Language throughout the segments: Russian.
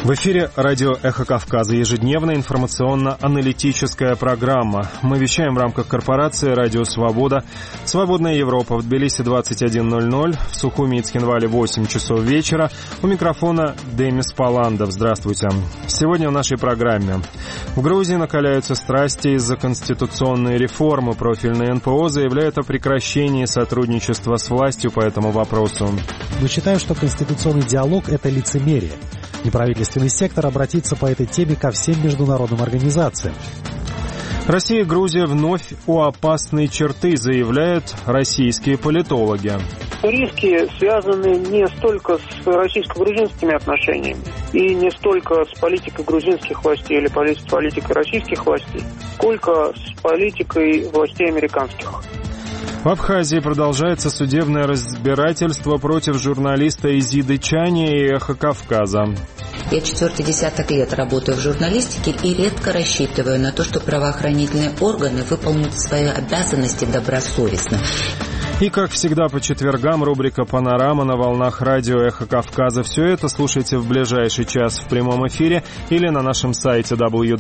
В эфире радио «Эхо Кавказа», ежедневная информационно-аналитическая программа. Мы вещаем в рамках корпорации «Радио Свобода». «Свободная Европа» в Тбилиси 21:00, в Сухуми и Цхинвале 8 часов вечера. У микрофона Демис Паландов. Здравствуйте. Сегодня в нашей программе. В Грузии накаляются страсти из-за конституционной реформы. Профильное НПО заявляет о прекращении сотрудничества с властью по этому вопросу. Мы считаем, что конституционный диалог – это лицемерие. Неправительственный сектор обратится по этой теме ко всем международным организациям. Россия и Грузия вновь у опасной черты, заявляют российские политологи. Риски связаны не столько с российско-грузинскими отношениями и не столько с политикой грузинских властей или политикой российских властей, сколько с политикой властей американских. В Абхазии продолжается судебное разбирательство против журналиста Изиды Чани и «Эхо Кавказа». Я 4-й десяток лет работаю в журналистике и редко рассчитываю на то, что правоохранительные органы выполнят свои обязанности добросовестно. И, как всегда, по четвергам рубрика «Панорама» на волнах радио «Эхо Кавказа». Все это слушайте в ближайший час в прямом эфире или на нашем сайте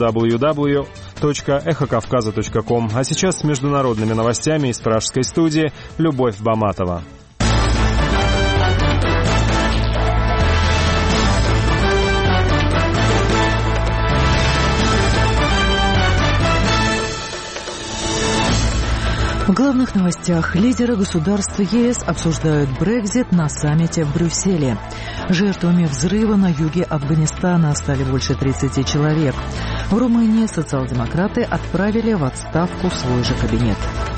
www.эхокавказа.ком. А сейчас с международными новостями из пражской студии Любовь Баматова. В главных новостях лидеры государств ЕС обсуждают Брексит на саммите в Брюсселе. Жертвами взрыва на юге Афганистана стали больше 30 человек. В Румынии социал-демократы отправили в отставку свой же кабинет.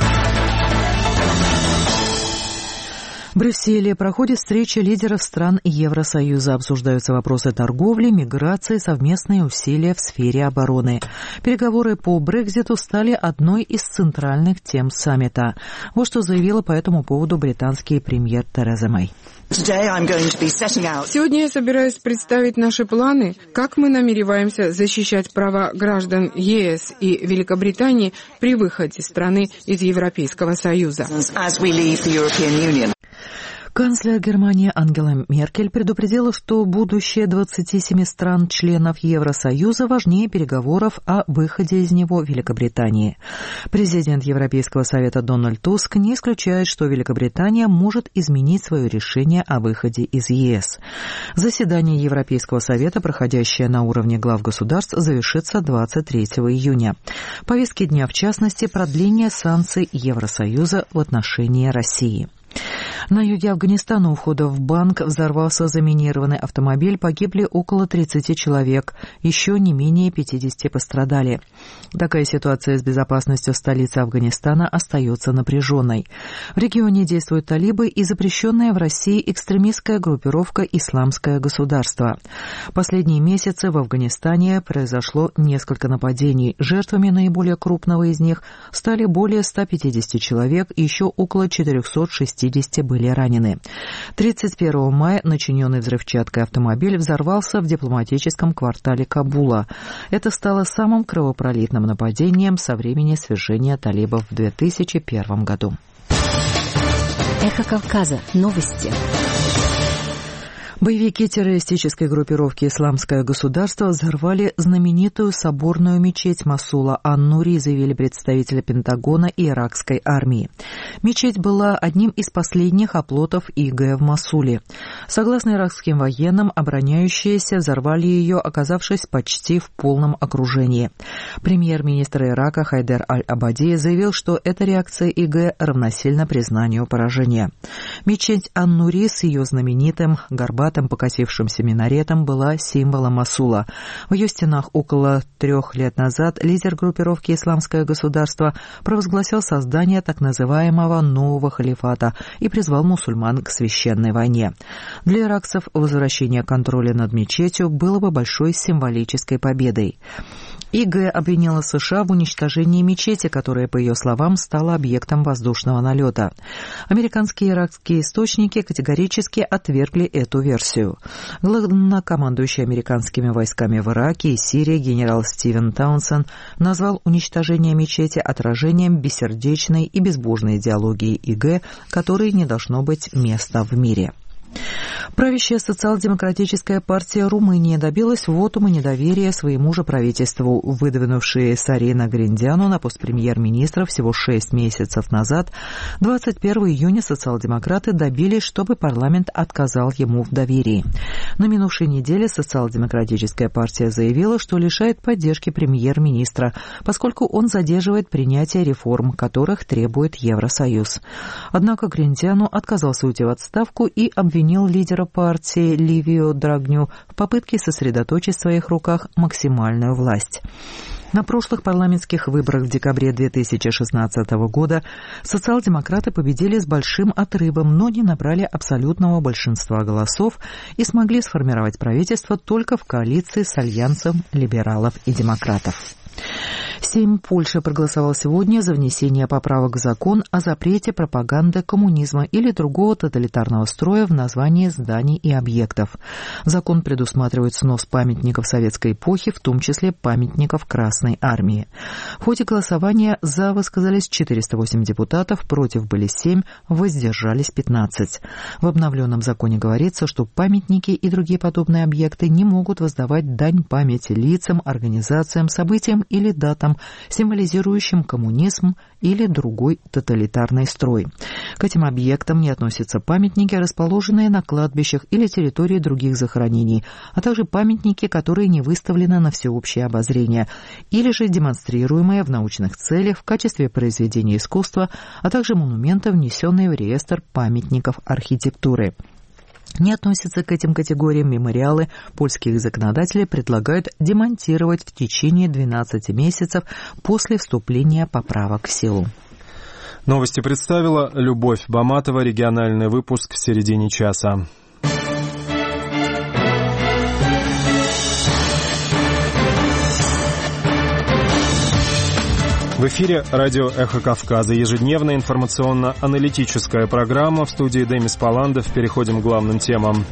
В Брюсселе проходит встреча лидеров стран Евросоюза. Обсуждаются вопросы торговли, миграции, совместные усилия в сфере обороны. Переговоры по Брекситу стали одной из центральных тем саммита. Вот что заявила по этому поводу британский премьер Тереза Мэй. Сегодня я собираюсь представить наши планы, как мы намереваемся защищать права граждан ЕС и Великобритании при выходе страны из Европейского Союза. Канцлер Германии Ангела Меркель предупредила, что будущее 27 стран-членов Евросоюза важнее переговоров о выходе из него Великобритании. Президент Европейского совета Дональд Туск не исключает, что Великобритания может изменить свое решение о выходе из ЕС. Заседание Европейского совета, проходящее на уровне глав государств, завершится 23 июня. Повестки дня, в частности, продление санкций Евросоюза в отношении России. На юге Афганистана у входа в банк взорвался заминированный автомобиль, погибли около 30 человек, еще не менее 50 пострадали. Такая ситуация с безопасностью в столице Афганистана остается напряженной. В регионе действуют талибы и запрещенная в России экстремистская группировка «Исламское государство». Последние месяцы в Афганистане произошло несколько нападений. Жертвами наиболее крупного из них стали более 150 человек, и еще около 460 были ранены. 31 мая начиненный взрывчаткой автомобиль взорвался в дипломатическом квартале Кабула. Это стало самым кровопролитным нападением со времени свержения талибов в 2001 году. Эхо Кавказа. Новости. Боевики террористической группировки «Исламское государство» взорвали знаменитую соборную мечеть Мосула Ан-Нури, заявили представители Пентагона и иракской армии. Мечеть была одним из последних оплотов ИГ в Мосуле. Согласно иракским военным, обороняющиеся взорвали ее, оказавшись почти в полном окружении. Премьер-министр Ирака Хайдер Аль-Абади заявил, что эта реакция ИГ равносильна признанию поражения. Мечеть Ан-Нури с ее знаменитым горбатым покосившимся минаретом была символом Мосула. В ее стенах около 3 лет назад лидер группировки «Исламское государство» провозгласил создание так называемого нового халифата и призвал мусульман к священной войне. Для иракцев возвращение контроля над мечетью было бы большой символической победой. ИГ обвинила США в уничтожении мечети, которая, по ее словам, стала объектом воздушного налета. Американские и иракские источники категорически отвергли эту версию. Главнокомандующий американскими войсками в Ираке и Сирии генерал Стивен Таунсен назвал уничтожение мечети отражением бессердечной и безбожной идеологии ИГ, которой не должно быть места в мире. Правящая социал-демократическая партия Румынии добилась вотума недоверия своему же правительству. Выдвинувшие Сарина Гриндяну на пост премьер-министра всего 6 месяцев назад, 21 июня социал-демократы добились, чтобы парламент отказал ему в доверии. На минувшей неделе социал-демократическая партия заявила, что лишает поддержки премьер-министра, поскольку он задерживает принятие реформ, которых требует Евросоюз. Однако Гриндяну отказался уйти в отставку и обвинил лидера партии Ливию Драгню в попытке сосредоточить в своих руках максимальную власть. На прошлых парламентских выборах в декабре 2016 года социал-демократы победили с большим отрывом, но не набрали абсолютного большинства голосов и смогли сформировать правительство только в коалиции с альянсом либералов и демократов. Сейм Польши проголосовал сегодня за внесение поправок в закон о запрете пропаганды коммунизма или другого тоталитарного строя в названии зданий и объектов. Закон предусматривает снос памятников советской эпохи, в том числе памятников Красной Армии. В ходе голосования за высказались 408 депутатов, против были 7, воздержались 15. В обновленном законе говорится, что памятники и другие подобные объекты не могут воздавать дань памяти лицам, организациям, событиям или датам, символизирующим коммунизм или другой тоталитарный строй. К этим объектам не относятся памятники, расположенные на кладбищах или территории других захоронений, а также памятники, которые не выставлены на всеобщее обозрение, или же демонстрируемые в научных целях в качестве произведения искусства, а также монументы, внесенные в реестр памятников архитектуры. Не относятся к этим категориям мемориалы, польские законодатели предлагают демонтировать в течение 12 месяцев после вступления поправок в силу. Новости представила Любовь Баматова, региональный выпуск в середине часа. В эфире радио «Эхо Кавказа». Ежедневная информационно-аналитическая программа. В студии Демис Паландов. Переходим к главным темам.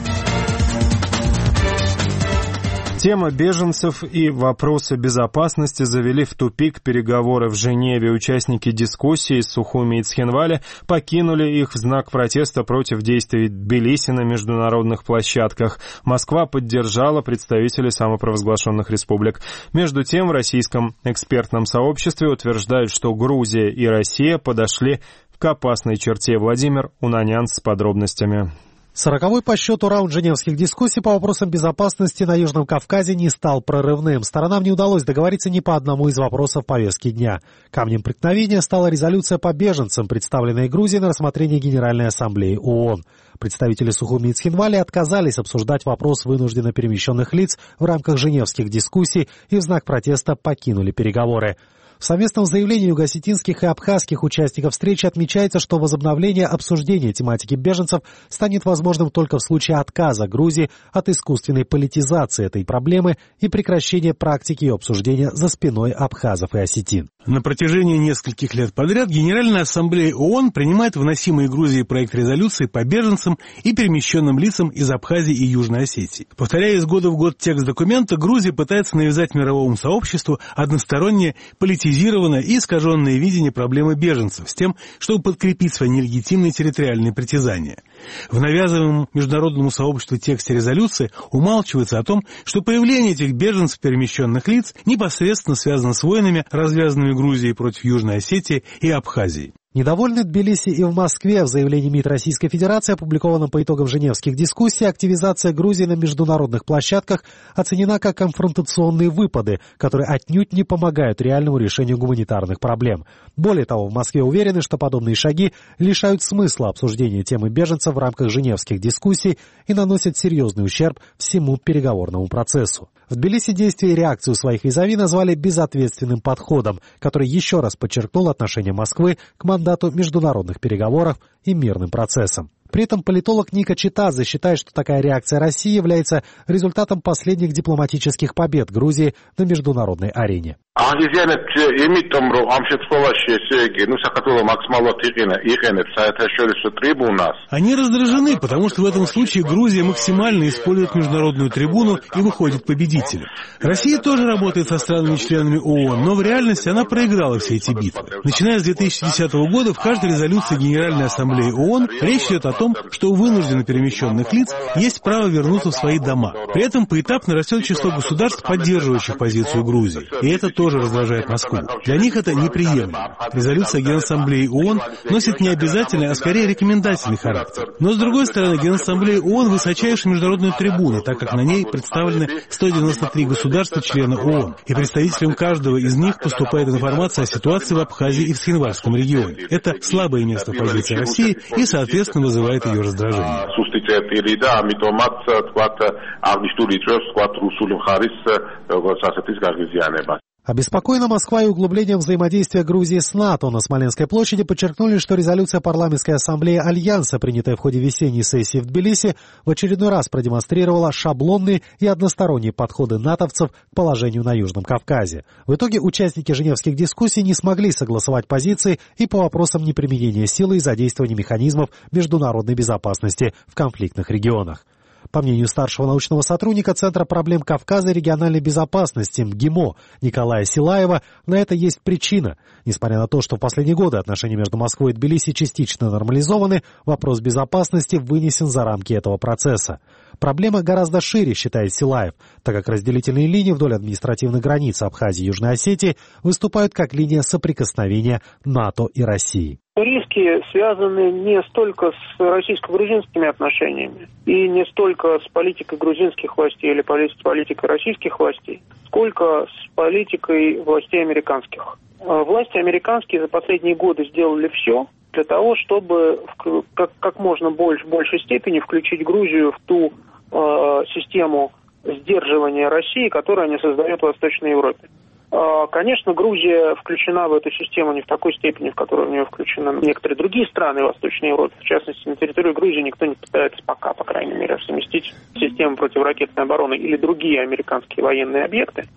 Тема беженцев и вопросы безопасности завели в тупик переговоры в Женеве. Участники дискуссии из Сухуми и Цхинваля покинули их в знак протеста против действий Тбилиси на международных площадках. Москва поддержала представителей самопровозглашенных республик. Между тем, в российском экспертном сообществе утверждают, что Грузия и Россия подошли к опасной черте. Владимир Унанян с подробностями. 40-й по счету раунд женевских дискуссий по вопросам безопасности на Южном Кавказе не стал прорывным. Сторонам не удалось договориться ни по одному из вопросов повестки дня. Камнем преткновения стала резолюция по беженцам, представленная Грузией на рассмотрение Генеральной Ассамблеи ООН. Представители Сухуми и Цхинваля отказались обсуждать вопрос вынужденно перемещенных лиц в рамках женевских дискуссий и в знак протеста покинули переговоры. В совместном заявлении юго-осетинских и абхазских участников встречи отмечается, что возобновление обсуждения тематики беженцев станет возможным только в случае отказа Грузии от искусственной политизации этой проблемы и прекращения практики ее обсуждения за спиной абхазов и осетин. На протяжении нескольких лет подряд Генеральная Ассамблея ООН принимает вносимый Грузией проект резолюции по беженцам и перемещенным лицам из Абхазии и Южной Осетии. Повторяя из года в год текст документа, Грузия пытается навязать мировому сообществу одностороннее, политизированное и искаженное видение проблемы беженцев с тем, чтобы подкрепить свои нелегитимные территориальные притязания. В навязываемом международному сообществу тексте резолюции умалчивается о том, что появление этих беженцев перемещенных лиц непосредственно связано с войнами, развязанными Грузией против Южной Осетии и Абхазии. Недовольны Тбилиси и в Москве. В заявлении МИД Российской Федерации, опубликованном по итогам женевских дискуссий, активизация Грузии на международных площадках оценена как конфронтационные выпады, которые отнюдь не помогают реальному решению гуманитарных проблем. Более того, в Москве уверены, что подобные шаги лишают смысла обсуждения темы беженцев в рамках женевских дискуссий и наносят серьезный ущерб всему переговорному процессу. В Тбилиси действия и реакцию своих визави назвали безответственным подходом, который еще раз подчеркнул отношение Москвы к мандату международных переговоров и мирным процессам. При этом политолог Ника Читадзе считает, что такая реакция России является результатом последних дипломатических побед Грузии на международной арене. Они раздражены, потому что в этом случае Грузия максимально использует международную трибуну и выходит победителем. Россия тоже работает со странами-членами ООН, но в реальности она проиграла все эти битвы. Начиная с 2010 года в каждой резолюции Генеральной Ассамблеи ООН речь идет о том, что у вынужденно перемещенных лиц есть право вернуться в свои дома. При этом поэтапно растет число государств, поддерживающих позицию Грузии. И это тоже раздражает Москву. Для них это неприемлемо. Резолюция Генассамблеи ООН носит не обязательный, а скорее рекомендательный характер. Но, с другой стороны, Генассамблея ООН — высочайшая международная трибуна, так как на ней представлены 193 государства-члены ООН. И представителям каждого из них поступает информация о ситуации в Абхазии и в Цхинвальском регионе. Это слабое место в позиции России и, соответственно, вызывает ее раздражение. Обеспокоена Москва и углублением взаимодействия Грузии с НАТО. На Смоленской площади подчеркнули, что резолюция парламентской ассамблеи Альянса, принятая в ходе весенней сессии в Тбилиси, в очередной раз продемонстрировала шаблонные и односторонние подходы натовцев к положению на Южном Кавказе. В итоге участники женевских дискуссий не смогли согласовать позиции и по вопросам неприменения силы и задействования механизмов международной безопасности в конфликтных регионах. По мнению старшего научного сотрудника Центра проблем Кавказа и региональной безопасности МГИМО Николая Силаева, на это есть причина. Несмотря на то, что в последние годы отношения между Москвой и Тбилиси частично нормализованы, вопрос безопасности вынесен за рамки этого процесса. Проблема гораздо шире, считает Силаев, так как разделительные линии вдоль административных границ Абхазии и Южной Осетии выступают как линия соприкосновения НАТО и России. Риски связаны не столько с российско-грузинскими отношениями и не столько с политикой грузинских властей или политикой российских властей, сколько с политикой властей американских. Власти американские за последние годы сделали все для того, чтобы как можно большей степени включить Грузию в ту систему сдерживания России, которую они создают в Восточной Европе. Конечно, Грузия включена в эту систему не в такой степени, в которой в нее включены некоторые другие страны Восточной Европы. В частности, на территории Грузии никто не пытается пока, по крайней мере, совместить систему противоракетной обороны или другие американские военные объекты.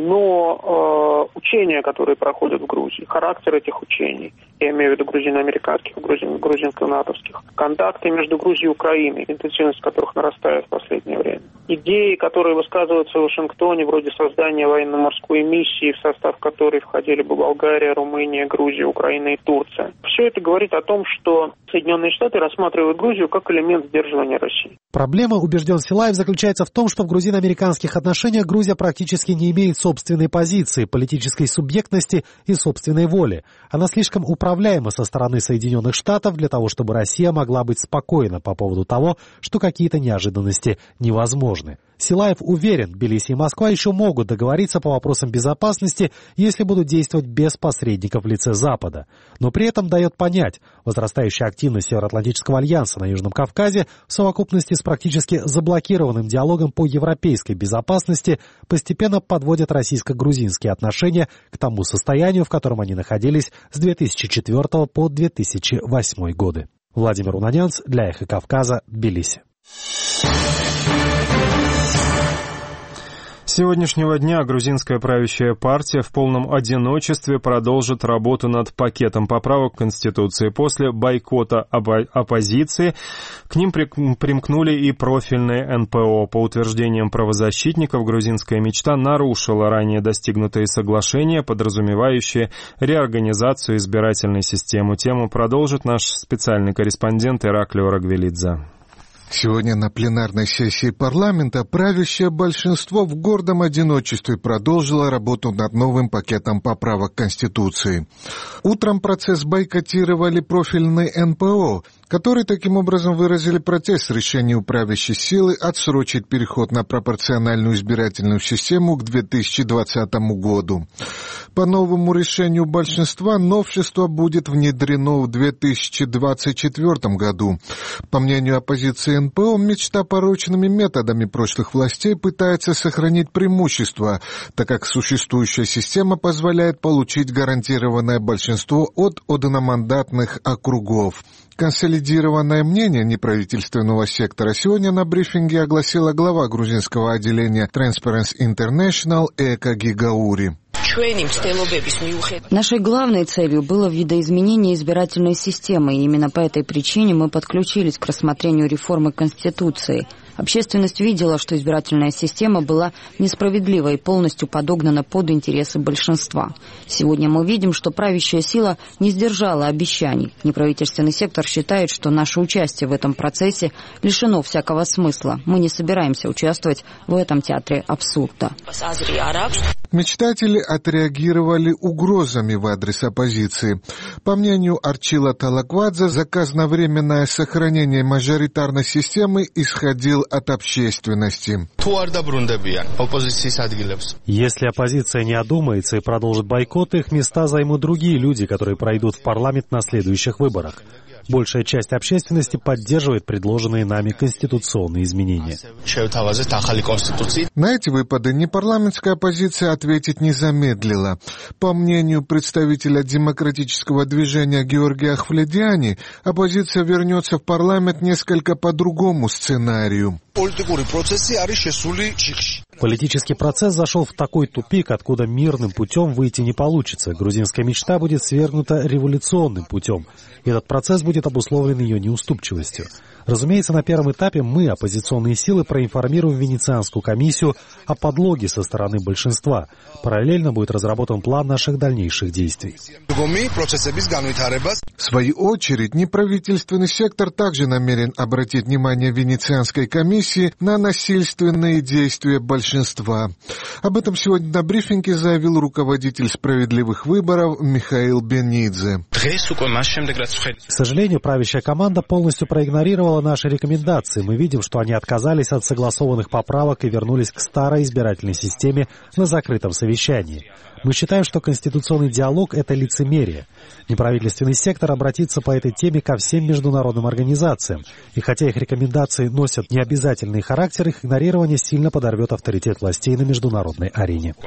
Но учения, которые проходят в Грузии, характер этих учений, я имею в виду грузино-американских, грузинско-натовских, контакты между Грузией и Украиной, интенсивность которых нарастает в последнее время, идеи, которые высказываются в Вашингтоне, вроде создания военно-морской миссии, в состав которой входили бы Болгария, Румыния, Грузия, Украина и Турция. Все это говорит о том, что Соединенные Штаты рассматривают Грузию как элемент сдерживания России. Проблема, убежден Силаев, заключается в том, что в грузино-американских отношениях Грузия практически не имеет собственной позиции, политической субъектности и собственной воли. Она слишком управляема со стороны Соединенных Штатов для того, чтобы Россия могла быть спокойна по поводу того, что какие-то неожиданности невозможны. Силаев уверен, Тбилиси и Москва еще могут договориться по вопросам безопасности, если будут действовать без посредников в лице Запада. Но при этом дает понять, возрастающая активность Североатлантического альянса на Южном Кавказе в совокупности с практически заблокированным диалогом по европейской безопасности постепенно подводят российско-грузинские отношения к тому состоянию, в котором они находились с 2004 по 2008 годы. Владимир Унанянц для «Эхо Кавказа», Тбилиси. С сегодняшнего дня грузинская правящая партия в полном одиночестве продолжит работу над пакетом поправок к Конституции. После бойкота оппозиции к ним примкнули и профильные НПО. По утверждениям правозащитников, грузинская мечта нарушила ранее достигнутые соглашения, подразумевающие реорганизацию избирательной системы. Тему продолжит наш специальный корреспондент Ираклий Орагвелидзе. Сегодня на пленарной сессии парламента правящее большинство в гордом одиночестве продолжило работу над новым пакетом поправок к Конституции. Утром процесс бойкотировали профильные НПО, которые таким образом выразили протест решению правящей силы отсрочить переход на пропорциональную избирательную систему к 2020 году. По новому решению большинства новшество будет внедрено в 2024 году. По мнению оппозиции НПО, мечта порочными методами прошлых властей пытается сохранить преимущество, так как существующая система позволяет получить гарантированное большинство от одномандатных округов. Консолидированное мнение неправительственного сектора сегодня на брифинге огласила глава грузинского отделения Transparency International Эка Гигаури. Нашей главной целью было видоизменение избирательной системы, и именно по этой причине мы подключились к рассмотрению реформы Конституции. Общественность видела, что избирательная система была несправедлива и полностью подогнана под интересы большинства. Сегодня мы видим, что правящая сила не сдержала обещаний. Неправительственный сектор считает, что наше участие в этом процессе лишено всякого смысла. Мы не собираемся участвовать в этом театре абсурда. Мечтатели отреагировали угрозами в адрес оппозиции. По мнению Арчила Талаквадзе, заказ на временное сохранение мажоритарной системы исходил от общественности. Если оппозиция не одумается и продолжит бойкот, их места займут другие люди, которые пройдут в парламент на следующих выборах. Большая часть общественности поддерживает предложенные нами конституционные изменения. На эти выпады непарламентская оппозиция ответить не замедлила. По мнению представителя демократического движения Георгия Ахвледиани, оппозиция вернется в парламент несколько по другому сценарию. Политический процесс зашел в такой тупик, откуда мирным путем выйти не получится. Грузинская мечта будет свергнута революционным путем. И этот процесс будет обусловлен ее неуступчивостью. Разумеется, на первом этапе мы, оппозиционные силы, проинформируем Венецианскую комиссию о подлоге со стороны большинства. Параллельно будет разработан план наших дальнейших действий. В свою очередь, неправительственный сектор также намерен обратить внимание Венецианской комиссии на насильственные действия большинства. Об этом сегодня на брифинге заявил руководитель справедливых выборов Михаил Бенидзе. К сожалению, правящая команда полностью проигнорировала наши рекомендации. Мы видим, что они отказались от согласованных поправок и вернулись к старой избирательной системе на закрытом совещании. Мы считаем, что конституционный диалог – это лицемерие. Неправительственный сектор обратится по этой теме ко всем международным организациям. И хотя их рекомендации носят необязательный характер, их игнорирование сильно подорвет авторитет властей на международной арене.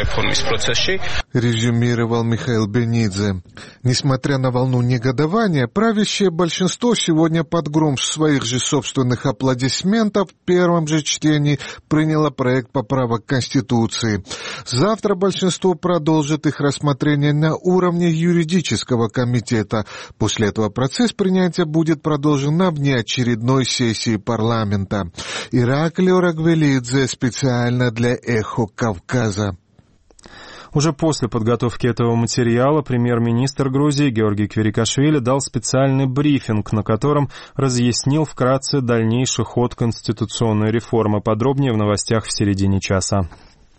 Резюмировал Михаил Бенидзе. Несмотря на волну негодования, правящее большинство сегодня под гром своих же собственных аплодисментов в первом же чтении приняло проект поправок к Конституции. Завтра большинство продолжит их рассмотрение на уровне юридического комитета. После этого процесс принятия будет продолжен на внеочередной сессии парламента. Ираклий Орагвелидзе специально для «Эхо Кавказа». Уже после подготовки этого материала премьер-министр Грузии Георгий Квирикашвили дал специальный брифинг, на котором разъяснил вкратце дальнейший ход конституционной реформы. Подробнее в новостях в середине часа.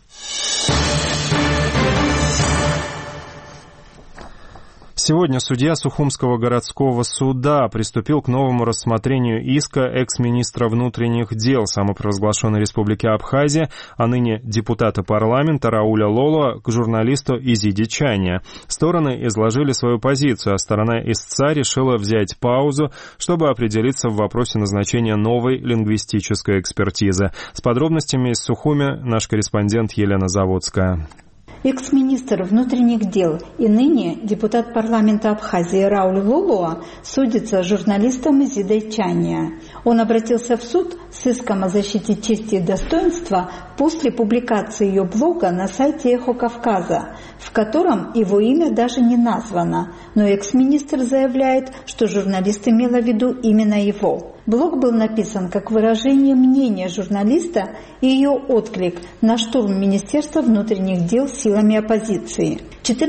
Сегодня судья Сухумского городского суда приступил к новому рассмотрению иска экс-министра внутренних дел самопровозглашенной республики Абхазия, а ныне депутата парламента Рауля Лолуа, к журналисту Изиде Чания. Стороны изложили свою позицию, а сторона истца решила взять паузу, чтобы определиться в вопросе назначения новой лингвистической экспертизы. С подробностями из Сухуми наш корреспондент Елена Заводская. Экс-министр внутренних дел и ныне депутат парламента Абхазии Рауль Лолуа судится с журналистом Изидой Чания. Он обратился в суд с иском о защите чести и достоинства после публикации ее блога на сайте «Эхо Кавказа», в котором его имя даже не названо, но экс-министр заявляет, что журналист имела в виду именно его. Блог был написан как выражение мнения журналиста и ее отклик на штурм Министерства внутренних дел силами оппозиции.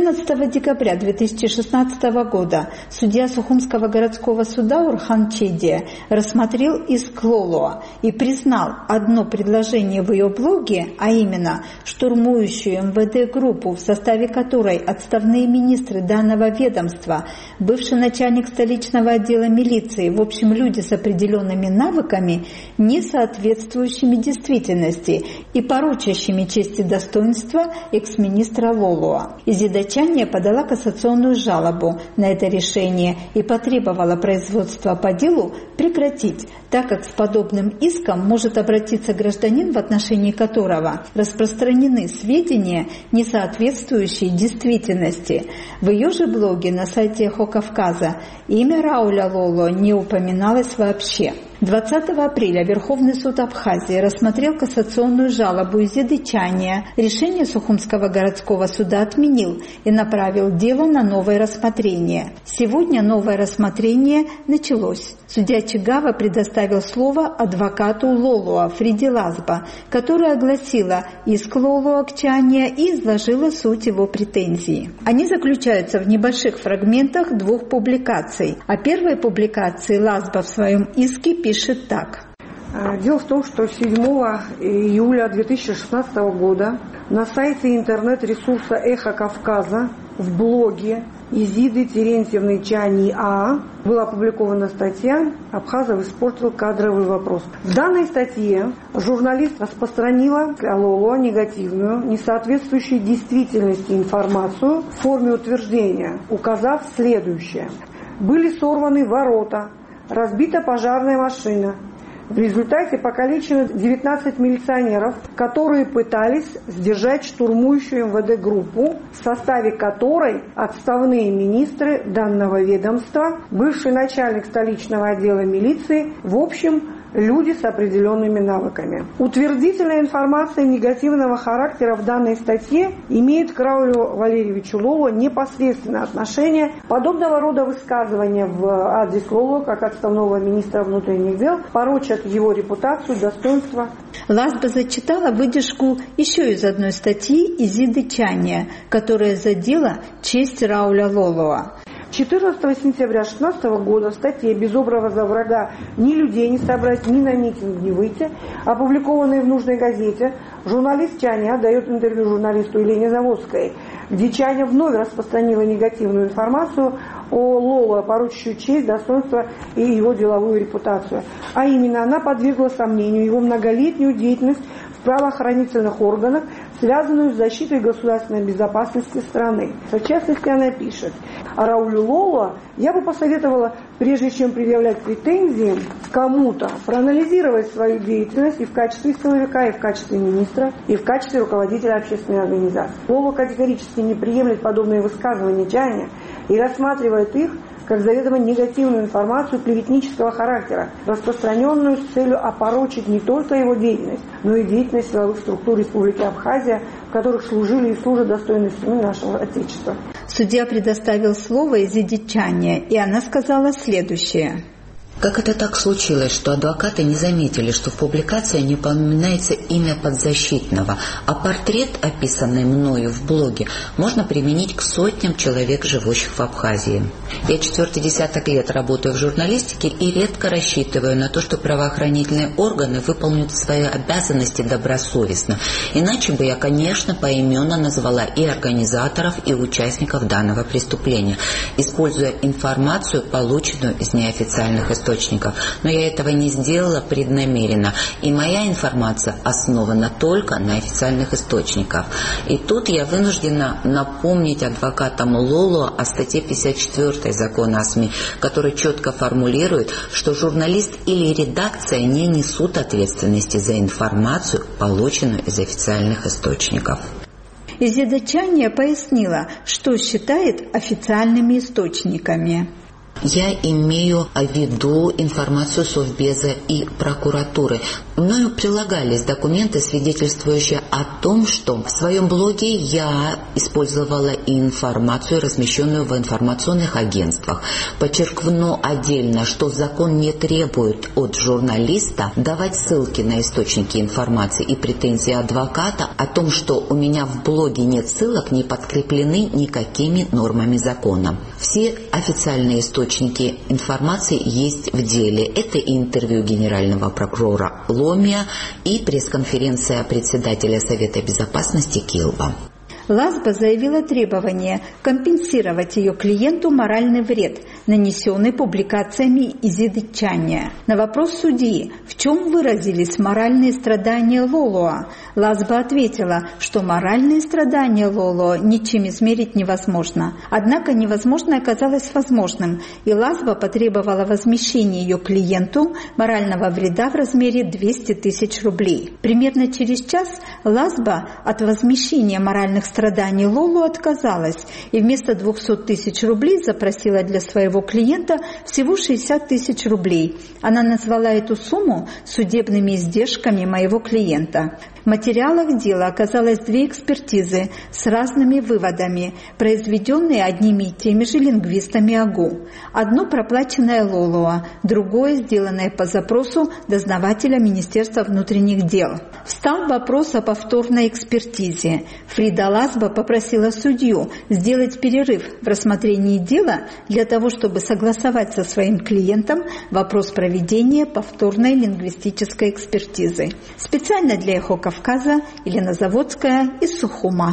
14 декабря 2016 года судья Сухумского городского суда Урхан Чедия рассмотрел иск Лолуа и признал одно предложение в ее блоге, а именно штурмующую МВД-группу, в составе которой отставные министры данного ведомства, бывший начальник столичного отдела милиции, в общем, люди с определенными навыками, не соответствующими действительности и порочащими честь и достоинство экс-министра Лолуа. Изида Чания подала кассационную жалобу на это решение и потребовала производство по делу прекратить, так как с подобным иском может обратиться гражданин, в отношении которого распространены сведения, не соответствующие действительности. В ее же блоге на сайте «Эхо Кавказа» имя Рауля Лолуа не упоминалось вообще. 20 апреля Верховный суд Абхазии рассмотрел кассационную жалобу Изиды Чания. Решение Сухумского городского суда отменил и направил дело на новое рассмотрение. Сегодня новое рассмотрение началось. Судья Чигава предоставил предоставил слово адвокату Лолуа Фриде Лазба, которая огласила иск Лолуа к Чанья и изложила суть его претензий. Они заключаются в небольших фрагментах двух публикаций. О первой публикации Лазба в своем иске пишет так. Дело в том, что 7 июля 2016 года на сайте интернет-ресурса «Эхо Кавказа» в блоге Изиды Терентьевны Чаньи А. была опубликована статья «Абхазов испортил кадровый вопрос». В данной статье журналист распространила о Лолуа негативную, не соответствующую действительности информацию в форме утверждения, указав следующее. Были сорваны ворота, разбита пожарная машина. В результате покалечено 19 милиционеров, которые пытались сдержать штурмующую МВД группу, в составе которой отставные министры данного ведомства, бывший начальник столичного отдела милиции, в общем, люди с определенными навыками. Утвердительная информация негативного характера в данной статье имеет к Раулю Валерьевичу Лолуа непосредственное отношение. Подобного рода высказывания в адрес Лолуа, как отставного министра внутренних дел, порочат его репутацию, достоинство. Лазба зачитала выдержку еще из одной статьи Изиды Чанья, которая задела честь Рауля Лолуа. 14 сентября 2016 года в статье «Без образа врага ни людей не собрать, ни на митинг не выйти», опубликованной в нужной газете, журналист Чанья дает интервью журналисту Елене Заводской, где Чанья вновь распространила негативную информацию о Лолуа, порочащую честь, достоинство и его деловую репутацию. А именно, она подвергла сомнению его многолетнюю деятельность в правоохранительных органах, связанную с защитой государственной безопасности страны. В частности, она пишет: «А Раулю Лолуа я бы посоветовала, прежде чем предъявлять претензии кому-то, проанализировать свою деятельность и в качестве силовика, и в качестве министра, и в качестве руководителя общественной организации». Лолуа категорически не приемлет подобные высказывания Чанья и рассматривает их как заведомо негативную информацию клеветнического характера, распространенную с целью опорочить не только его деятельность, но и деятельность силовых структур Республики Абхазия, в которых служили и служат достойные семьи нашего Отечества. Судья предоставил слово Изиде Чанья, и она сказала следующее. Как это так случилось, что адвокаты не заметили, что в публикации не упоминается имя подзащитного, а портрет, описанный мною в блоге, можно применить к сотням человек, живущих в Абхазии? Я 4-й десяток лет работаю в журналистике и редко рассчитываю на то, что правоохранительные органы выполнят свои обязанности добросовестно. Иначе бы я, конечно, поименно назвала и организаторов, и участников данного преступления, используя информацию, полученную из неофициальных источников. Но я этого не сделала преднамеренно, и моя информация основана только на официальных источниках. И тут я вынуждена напомнить адвокатам Лолуа о статье 54 Закона о СМИ, который четко формулирует, что журналист или редакция не несут ответственности за информацию, полученную из официальных источников. Изида Чанья пояснила, что считает официальными источниками. Я имею в виду информацию Совбеза и прокуратуры. Мною прилагались документы, свидетельствующие о том, что в своем блоге я использовала информацию, размещенную в информационных агентствах. Подчеркну отдельно, что закон не требует от журналиста давать ссылки на источники информации, и претензии адвоката о том, что у меня в блоге нет ссылок, не подкреплены никакими нормами закона. Все официальные источники информации есть в деле. Это и интервью генерального прокурора Ломия, и пресс-конференция председателя Совета безопасности Килба. Лазба заявила требование компенсировать ее клиенту моральный вред, нанесенный публикациями Изиды Чанья. На вопрос судьи, в чем выразились моральные страдания Лолуа, Лазба ответила, что моральные страдания Лолуа ничем измерить невозможно. Однако невозможное оказалось возможным, и Лазба потребовала возмещения ее клиенту морального вреда в размере 200 тысяч рублей. Примерно через час Лазба от возмещения моральных страданий сострадания Лолу отказалась и вместо 200 тысяч рублей запросила для своего клиента всего 60 тысяч рублей. Она назвала эту сумму судебными издержками моего клиента. В материалах дела оказалось 2 экспертизы с разными выводами, произведенные одними и теми же лингвистами АГУ. Одно проплаченное Лолуа, другое сделанное по запросу дознавателя Министерства внутренних дел. Встал вопрос о повторной экспертизе. Фрида Ласба попросила судью сделать перерыв в рассмотрении дела для того, чтобы согласовать со своим клиентом вопрос проведения повторной лингвистической экспертизы. Специально для «Эхо Кавказа» Елена Заводская из Сухума.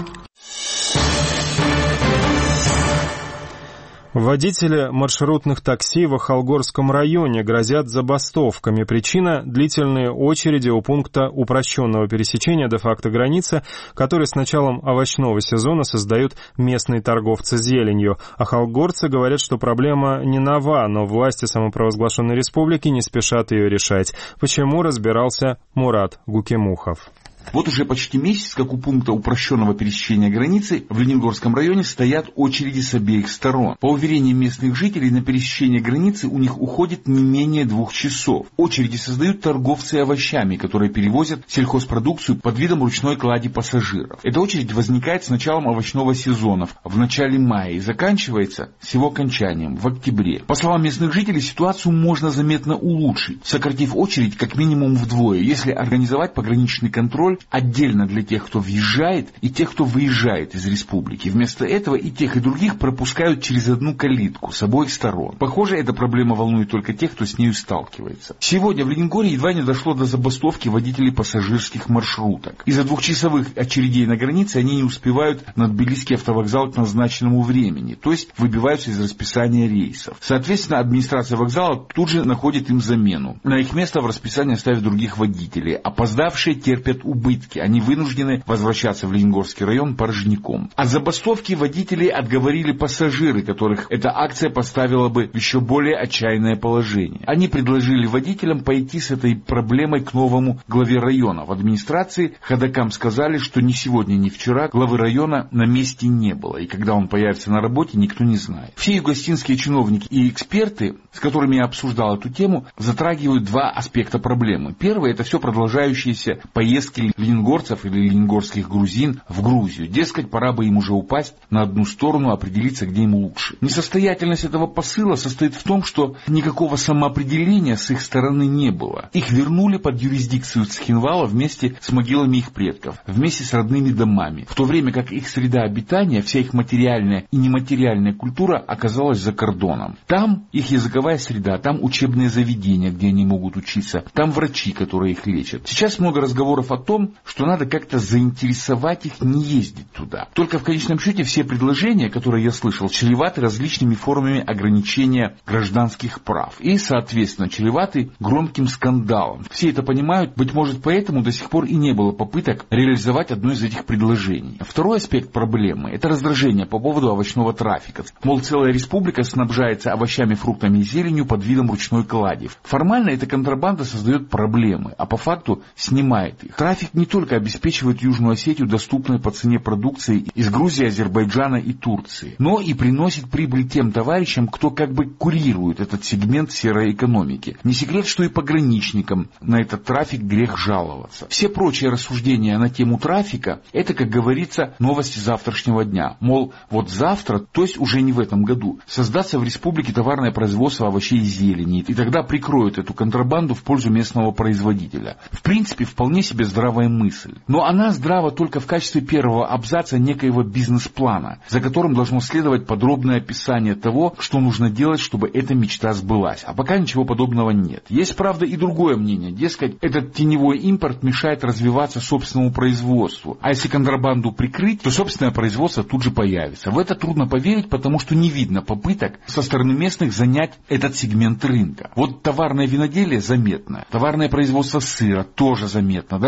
Водители маршрутных такси в Ахалгорском районе грозят забастовками. Причина – длительные очереди у пункта упрощенного пересечения де-факто границы, который с началом овощного сезона создают местные торговцы зеленью. Ахалгорцы говорят, что проблема не нова, но власти самопровозглашенной республики не спешат ее решать. Почему, разбирался Мурат Гукемухов. Вот уже почти месяц, как у пункта упрощенного пересечения границы в Лениногорском районе стоят очереди с обеих сторон. По уверениям местных жителей, на пересечение границы у них уходит не менее 2 часов. Очереди создают торговцы овощами, которые перевозят сельхозпродукцию под видом ручной клади пассажиров. Эта очередь возникает с началом овощного сезона в начале мая и заканчивается с его окончанием в октябре. По словам местных жителей, ситуацию можно заметно улучшить, сократив очередь как минимум вдвое, если организовать пограничный контроль отдельно для тех, кто въезжает, и тех, кто выезжает из республики. Вместо этого и тех, и других пропускают через одну калитку с обоих сторон. Похоже, эта проблема волнует только тех, кто с нею сталкивается. Сегодня в Лениногорье едва не дошло до забастовки водителей пассажирских маршруток. Из-за 2-часовых очередей на границе они не успевают на Тбилисский автовокзал к назначенному времени, то есть выбиваются из расписания рейсов. Соответственно, администрация вокзала тут же находит им замену. На их место в расписание ставят других водителей. Опоздавшие терпят убытки. Они вынуждены возвращаться в Лениногорский район порожняком. От забастовки водителей отговорили пассажиры, которых эта акция поставила бы в еще более отчаянное положение. Они предложили водителям пойти с этой проблемой к новому главе района. В администрации ходокам сказали, что ни сегодня, ни вчера главы района на месте не было. И когда он появится на работе, никто не знает. Все югостинские чиновники и эксперты, с которыми я обсуждал эту тему, затрагивают 2 аспекта проблемы. Первый – это все продолжающиеся поездки лениногорцев или лениногорских грузин в Грузию. Дескать, пора бы им уже упасть на одну сторону, определиться, где им лучше. Несостоятельность этого посыла состоит в том, что никакого самоопределения с их стороны не было. Их вернули под юрисдикцию Цхинвала вместе с могилами их предков, вместе с родными домами, в то время как их среда обитания, вся их материальная и нематериальная культура оказалась за кордоном. Там их языковая среда, там учебные заведения, где они могут учиться, там врачи, которые их лечат. Сейчас много разговоров о том, что надо как-то заинтересовать их не ездить туда. Только в конечном счете все предложения, которые я слышал, чреваты различными формами ограничения гражданских прав и, соответственно, чреваты громким скандалом. Все это понимают, быть может, поэтому до сих пор и не было попыток реализовать одно из этих предложений. Второй аспект проблемы – это раздражение по поводу овощного трафика. Мол, целая республика снабжается овощами, фруктами и зеленью под видом ручной клади. Формально эта контрабанда создает проблемы, а по факту снимает их. Трафик не только обеспечивает Южную Осетию доступной по цене продукции из Грузии, Азербайджана и Турции, но и приносит прибыль тем товарищам, кто как бы курирует этот сегмент серой экономики. Не секрет, что и пограничникам на этот трафик грех жаловаться. Все прочие рассуждения на тему трафика – это, как говорится, новости завтрашнего дня. Мол, вот завтра, то есть уже не в этом году, создастся в республике товарное производство овощей и зелени, и тогда прикроют эту контрабанду в пользу местного производителя. В принципе, вполне себе здравая мысль. Но она здрава только в качестве первого абзаца некоего бизнес-плана, за которым должно следовать подробное описание того, что нужно делать, чтобы эта мечта сбылась. А пока ничего подобного нет. Есть, правда, и другое мнение. Дескать, этот теневой импорт мешает развиваться собственному производству. А если контрабанду прикрыть, то собственное производство тут же появится. В это трудно поверить, потому что не видно попыток со стороны местных занять этот сегмент рынка. Вот товарное виноделие заметно. Товарное производство сыра тоже заметно. Даже рыболовство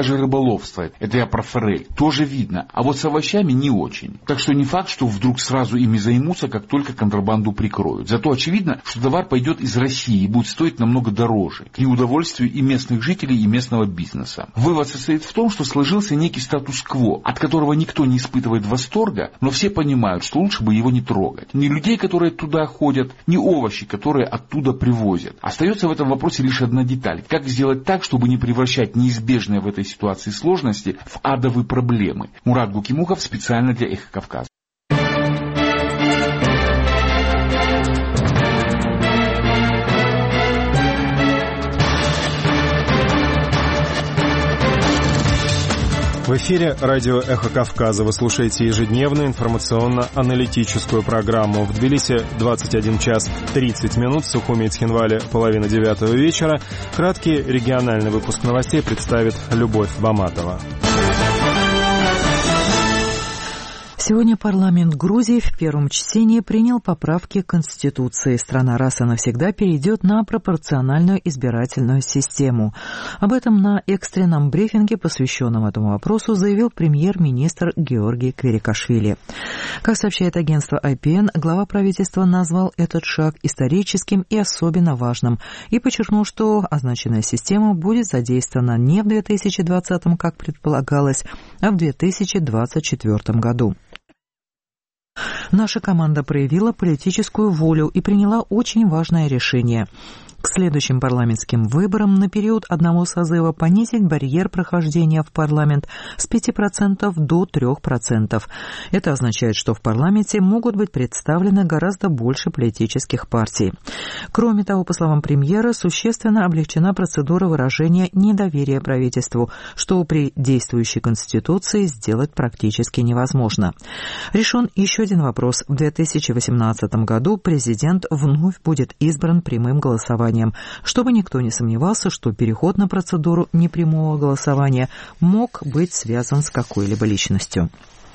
рыболовство, это я про форель, тоже видно. А вот с овощами не очень. Так что не факт, что вдруг сразу ими займутся, как только контрабанду прикроют. Зато очевидно, что товар пойдет из России и будет стоить намного дороже, к неудовольствию и местных жителей, и местного бизнеса. Вывод состоит в том, что сложился некий статус-кво, от которого никто не испытывает восторга, но все понимают, что лучше бы его не трогать. Ни людей, которые туда ходят, ни овощи, которые оттуда привозят. Остается в этом вопросе лишь одна деталь. Как сделать так, чтобы не превращать неизбежные в этой ситуации сложности в адовые проблемы? Мурат Гукимухов специально для Эхо Кавказа. В эфире радио «Эхо Кавказа». Вы слушаете ежедневную информационно-аналитическую программу. В Тбилиси 21 час 30 минут, в Сухуми и Цхинвале 8:30 вечера. Краткий региональный выпуск новостей представит Любовь Баматова. Сегодня парламент Грузии в первом чтении принял поправки к Конституции. Страна раз и навсегда перейдет на пропорциональную избирательную систему. Об этом на экстренном брифинге, посвященном этому вопросу, заявил премьер-министр Георгий Кверикашвили. Как сообщает агентство IPN, глава правительства назвал этот шаг историческим и особенно важным и подчеркнул, что означенная система будет задействована не в 2020, как предполагалось, а в 2024 году. Наша команда проявила политическую волю и приняла очень важное решение. К следующим парламентским выборам на период одного созыва понизить барьер прохождения в парламент с 5% до 3%. Это означает, что в парламенте могут быть представлены гораздо больше политических партий. Кроме того, по словам премьера, существенно облегчена процедура выражения недоверия правительству, что при действующей Конституции сделать практически невозможно. Решен еще один вопрос. В 2018 году президент вновь будет избран прямым голосованием, чтобы никто не сомневался, что переход на процедуру непрямого голосования мог быть связан с какой-либо личностью.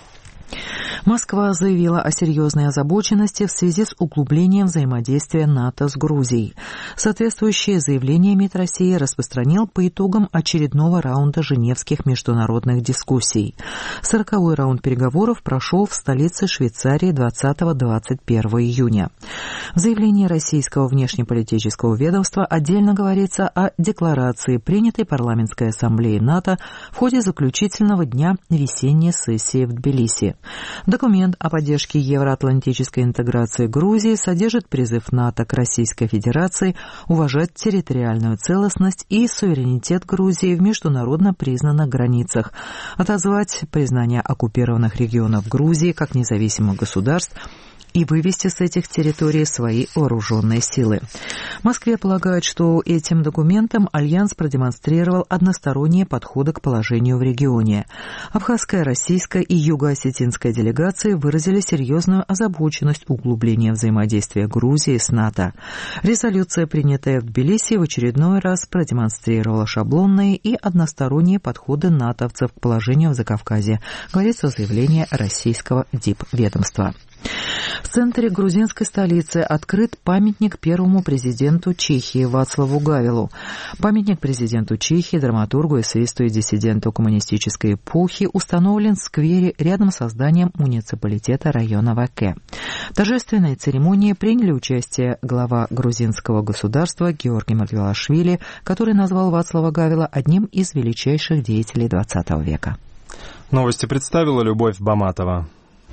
Москва заявила о серьезной озабоченности в связи с углублением взаимодействия НАТО с Грузией. Соответствующее заявление МИД России распространил по итогам очередного раунда женевских международных дискуссий. 40-й раунд переговоров прошел в столице Швейцарии 20-21 июня. В заявлении российского внешнеполитического ведомства отдельно говорится о декларации, принятой парламентской ассамблеей НАТО в ходе заключительного дня весенней сессии в Тбилиси. Документ о поддержке евроатлантической интеграции Грузии содержит призыв НАТО к Российской Федерации уважать территориальную целостность и суверенитет Грузии в международно признанных границах, отозвать признание оккупированных регионов Грузии как независимых государств и вывести с этих территорий свои вооруженные силы. В Москве полагают, что этим документом Альянс продемонстрировал односторонние подходы к положению в регионе. Абхазская, российская и юго-осетинская делегации выразили серьезную озабоченность углубления взаимодействия Грузии с НАТО. Резолюция, принятая в Тбилиси, в очередной раз продемонстрировала шаблонные и односторонние подходы натовцев к положению в Закавказье, говорится в заявлении российского дипведомства. В центре грузинской столицы открыт памятник первому президенту Чехии Вацлаву Гавелу. Памятник президенту Чехии, драматургу, эссеисту и диссиденту коммунистической эпохи установлен в сквере рядом со зданием муниципалитета района Ваке. В торжественной церемонии приняли участие глава грузинского государства Георгий Маргвелашвили, который назвал Вацлава Гавела одним из величайших деятелей XX века. Новости представила Любовь Баматова.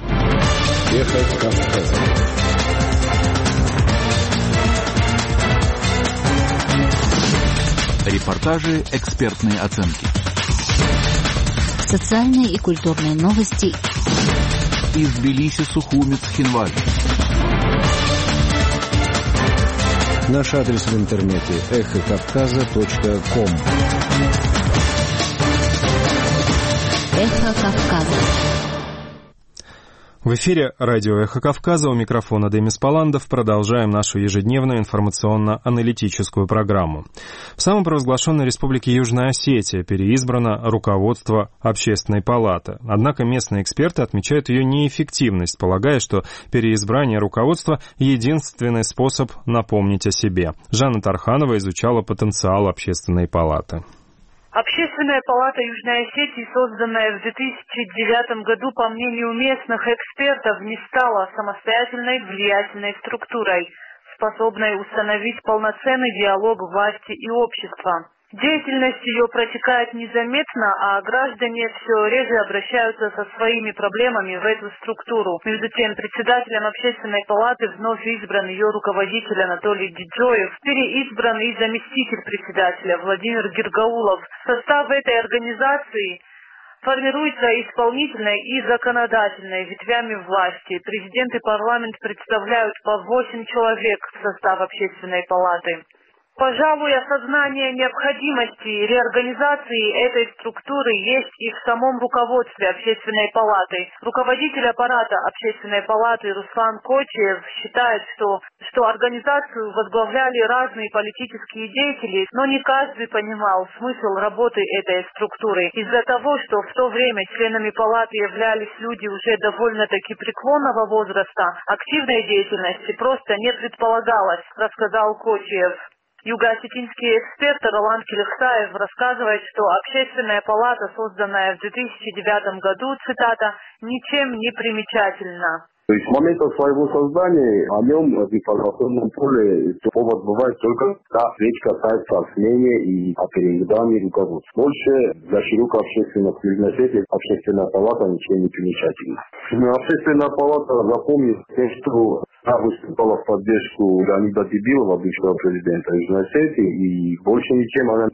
Эхо Кавказа. Репортажи, экспертные оценки. Социальные и культурные новости. Из Тбилиси, Сухуми, Цхинвали. Наш адрес в интернете эхокавказа.ком. Эхо Кавказа. В эфире радио «Эхо Кавказа», у микрофона Демис Паландов. Продолжаем нашу ежедневную информационно-аналитическую программу. В самопровозглашенной республике Южная Осетия переизбрано руководство Общественной палаты. Однако местные эксперты отмечают ее неэффективность, полагая, что переизбрание руководства – единственный способ напомнить о себе. Жанна Тарханова изучала потенциал Общественной палаты. Общественная палата Южной Осетии, созданная в 2009 году, по мнению местных экспертов, не стала самостоятельной влиятельной структурой, способной установить полноценный диалог власти и общества. Деятельность ее протекает незаметно, а граждане все реже обращаются со своими проблемами в эту структуру. Между тем, председателем общественной палаты вновь избран ее руководитель Анатолий Диджоев, переизбран и заместитель председателя Владимир Гиргаулов. Состав этой организации формируется исполнительной и законодательной ветвями власти. Президент и парламент представляют по 8 человек в состав общественной палаты. Пожалуй, осознание необходимости реорганизации этой структуры есть и в самом руководстве общественной палаты. Руководитель аппарата общественной палаты Руслан Кочиев считает, что организацию возглавляли разные политические деятели, но не каждый понимал смысл работы этой структуры. Из-за того, что в то время членами палаты являлись люди уже довольно-таки преклонного возраста, активной деятельности просто не предполагалось, рассказал Кочиев. Юго-осетинский эксперт Ролан Келихсаев рассказывает, что общественная палата, созданная в 2009 году, цитата, «ничем не примечательна». То есть с момента своего создания о нем в информационном поле повод бывает только, когда речь касается смены и переизбрания руководства. Больше для широкой общественности общественная палата ничем не примечательна. Общественная палата запомнит тем, что она выступала в поддержку Леонида Дебилова, бывшего президента Южной Осетии, и больше ничем она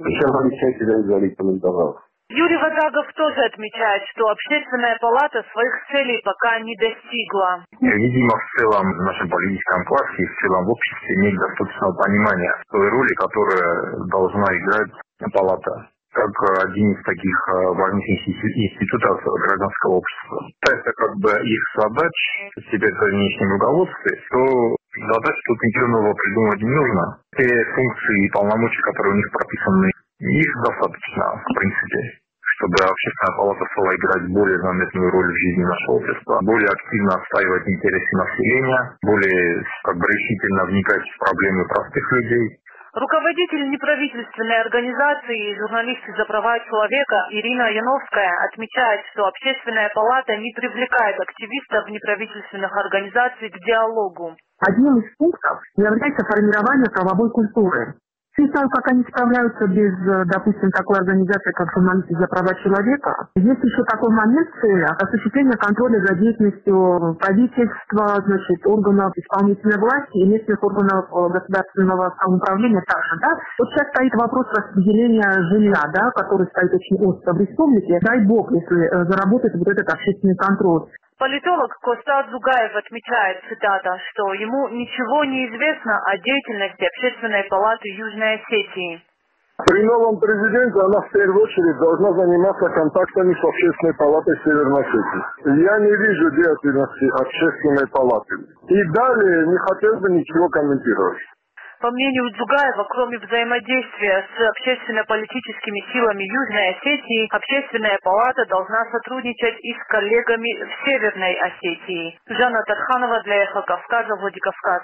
не зарекомендовала. Юрий Вадрагов тоже отмечает, что общественная палата своих целей пока не достигла. Видимо, в целом в нашем политическом классе и в целом в обществе нет достаточного понимания той роли, которую должна играть палата, как один из таких важных институтов гражданского общества. Это как бы их задач теперь в нынешнем руководстве, то задач тут ничего нового придумать не нужно. Те функции и полномочия, которые у них прописаны, их достаточно, в принципе, чтобы общественная палата стала играть более заметную роль в жизни нашего общества, более активно отстаивать интересы населения, более решительно вникать в проблемы простых людей. Руководитель неправительственной организации и журналисты за права человека Ирина Яновская отмечает, что общественная палата не привлекает активистов неправительственных организаций к диалогу. Одним из пунктов является формирование правовой культуры. Не знаю, как они справляются без, допустим, такой организации, как журналисты за права человека. Есть еще такой момент в целях осуществления контроля за деятельностью правительства, органов исполнительной власти и местных органов государственного самоуправления также, да. Вот сейчас стоит вопрос распределения жилья, да, который стоит очень остро в республике. Дай бог, если заработает вот этот общественный контроль. Политолог Костад Зугаев отмечает, цитата, что ему ничего не известно о деятельности общественной палаты Южной Осетии. При новом президенте она в первую очередь должна заниматься контактами с общественной палатой Северной Осетии. Я не вижу деятельности общественной палаты. И далее не хотел бы ничего комментировать. По мнению Дзугаева, кроме взаимодействия с общественно-политическими силами Южной Осетии, общественная палата должна сотрудничать и с коллегами в Северной Осетии. Жанна Тарханова для Эхо Кавказа, Владикавказ.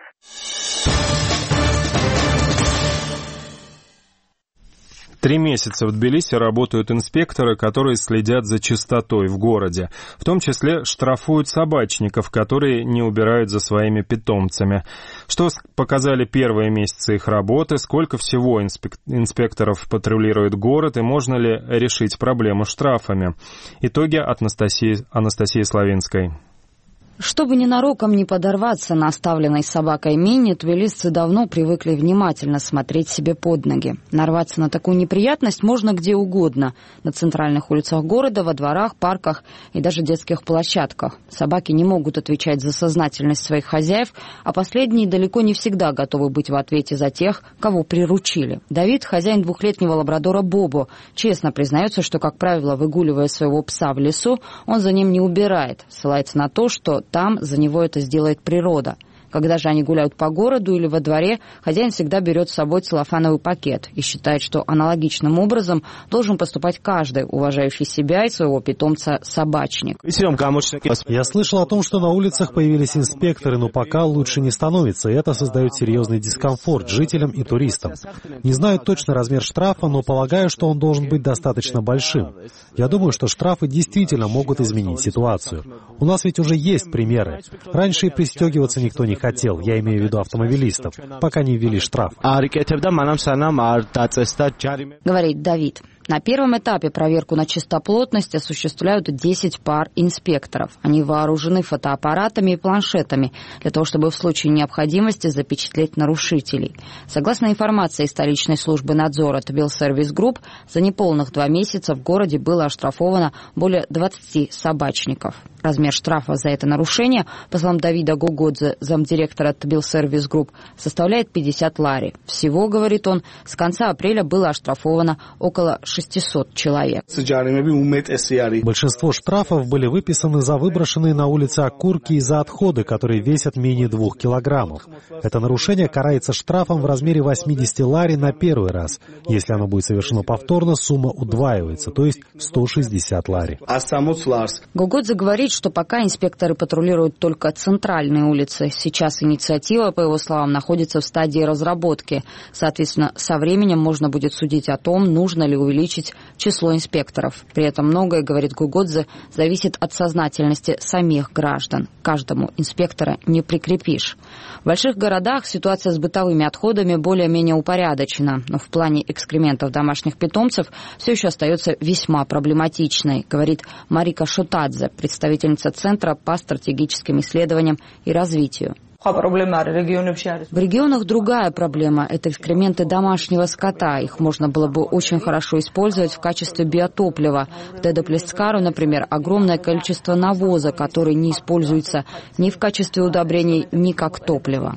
3 месяца в Тбилиси работают инспекторы, которые следят за чистотой в городе. В том числе штрафуют собачников, которые не убирают за своими питомцами. Что показали первые месяцы их работы, сколько всего инспекторов патрулирует город и можно ли решить проблему штрафами. Итоги от Анастасии Славинской. Чтобы ненароком не подорваться на оставленной собакой мине, тбилисцы давно привыкли внимательно смотреть себе под ноги. Нарваться на такую неприятность можно где угодно – на центральных улицах города, во дворах, парках и даже детских площадках. Собаки не могут отвечать за сознательность своих хозяев, а последние далеко не всегда готовы быть в ответе за тех, кого приручили. Давид, хозяин 2-летнего лабрадора Бобо, честно признается, что, как правило, выгуливая своего пса в лесу, он за ним не убирает, ссылается на то, что там за него это сделает природа. Когда же они гуляют по городу или во дворе, хозяин всегда берет с собой целлофановый пакет и считает, что аналогичным образом должен поступать каждый, уважающий себя и своего питомца собачник. Я слышал о том, что на улицах появились инспекторы, но пока лучше не становится, и это создает серьезный дискомфорт жителям и туристам. Не знаю точно размер штрафа, но полагаю, что он должен быть достаточно большим. Я думаю, что штрафы действительно могут изменить ситуацию. У нас ведь уже есть примеры. Раньше и пристегиваться никто не хотел, я имею в виду автомобилистов, пока не ввели штраф. Говорит Давид. На первом этапе проверку на чистоплотность осуществляют 10 пар инспекторов. Они вооружены фотоаппаратами и планшетами для того, чтобы в случае необходимости запечатлеть нарушителей. Согласно информации столичной службы надзора Tbil Service Group, за неполных 2 месяца в городе было оштрафовано более 20 собачников. Размер штрафа за это нарушение, по словам Давида Гугодзе, замдиректора Tbil Service Group, составляет 50 лари. Всего, говорит он, с конца апреля было оштрафовано около 600 человек. Большинство штрафов были выписаны за выброшенные на улице окурки и за отходы, которые весят менее 2 килограммов. Это нарушение карается штрафом в размере 80 лари на первый раз. Если оно будет совершено повторно, сумма удваивается, то есть 160 лари. Гугодзе говорит, что пока инспекторы патрулируют только центральные улицы. Сейчас инициатива, по его словам, находится в стадии разработки. Соответственно, со временем можно будет судить о том, нужно ли увеличить число инспекторов. При этом многое, говорит Гугодзе, зависит от сознательности самих граждан. Каждому инспектора не прикрепишь. В больших городах ситуация с бытовыми отходами более-менее упорядочена, но в плане экскрементов домашних питомцев все еще остается весьма проблематичной, говорит Марика Шотадзе, представительница Центра по стратегическим исследованиям и развитию. В регионах другая проблема – это экскременты домашнего скота. Их можно было бы очень хорошо использовать в качестве биотоплива. В Деда-Плескару, например, огромное количество навоза, который не используется ни в качестве удобрений, ни как топливо.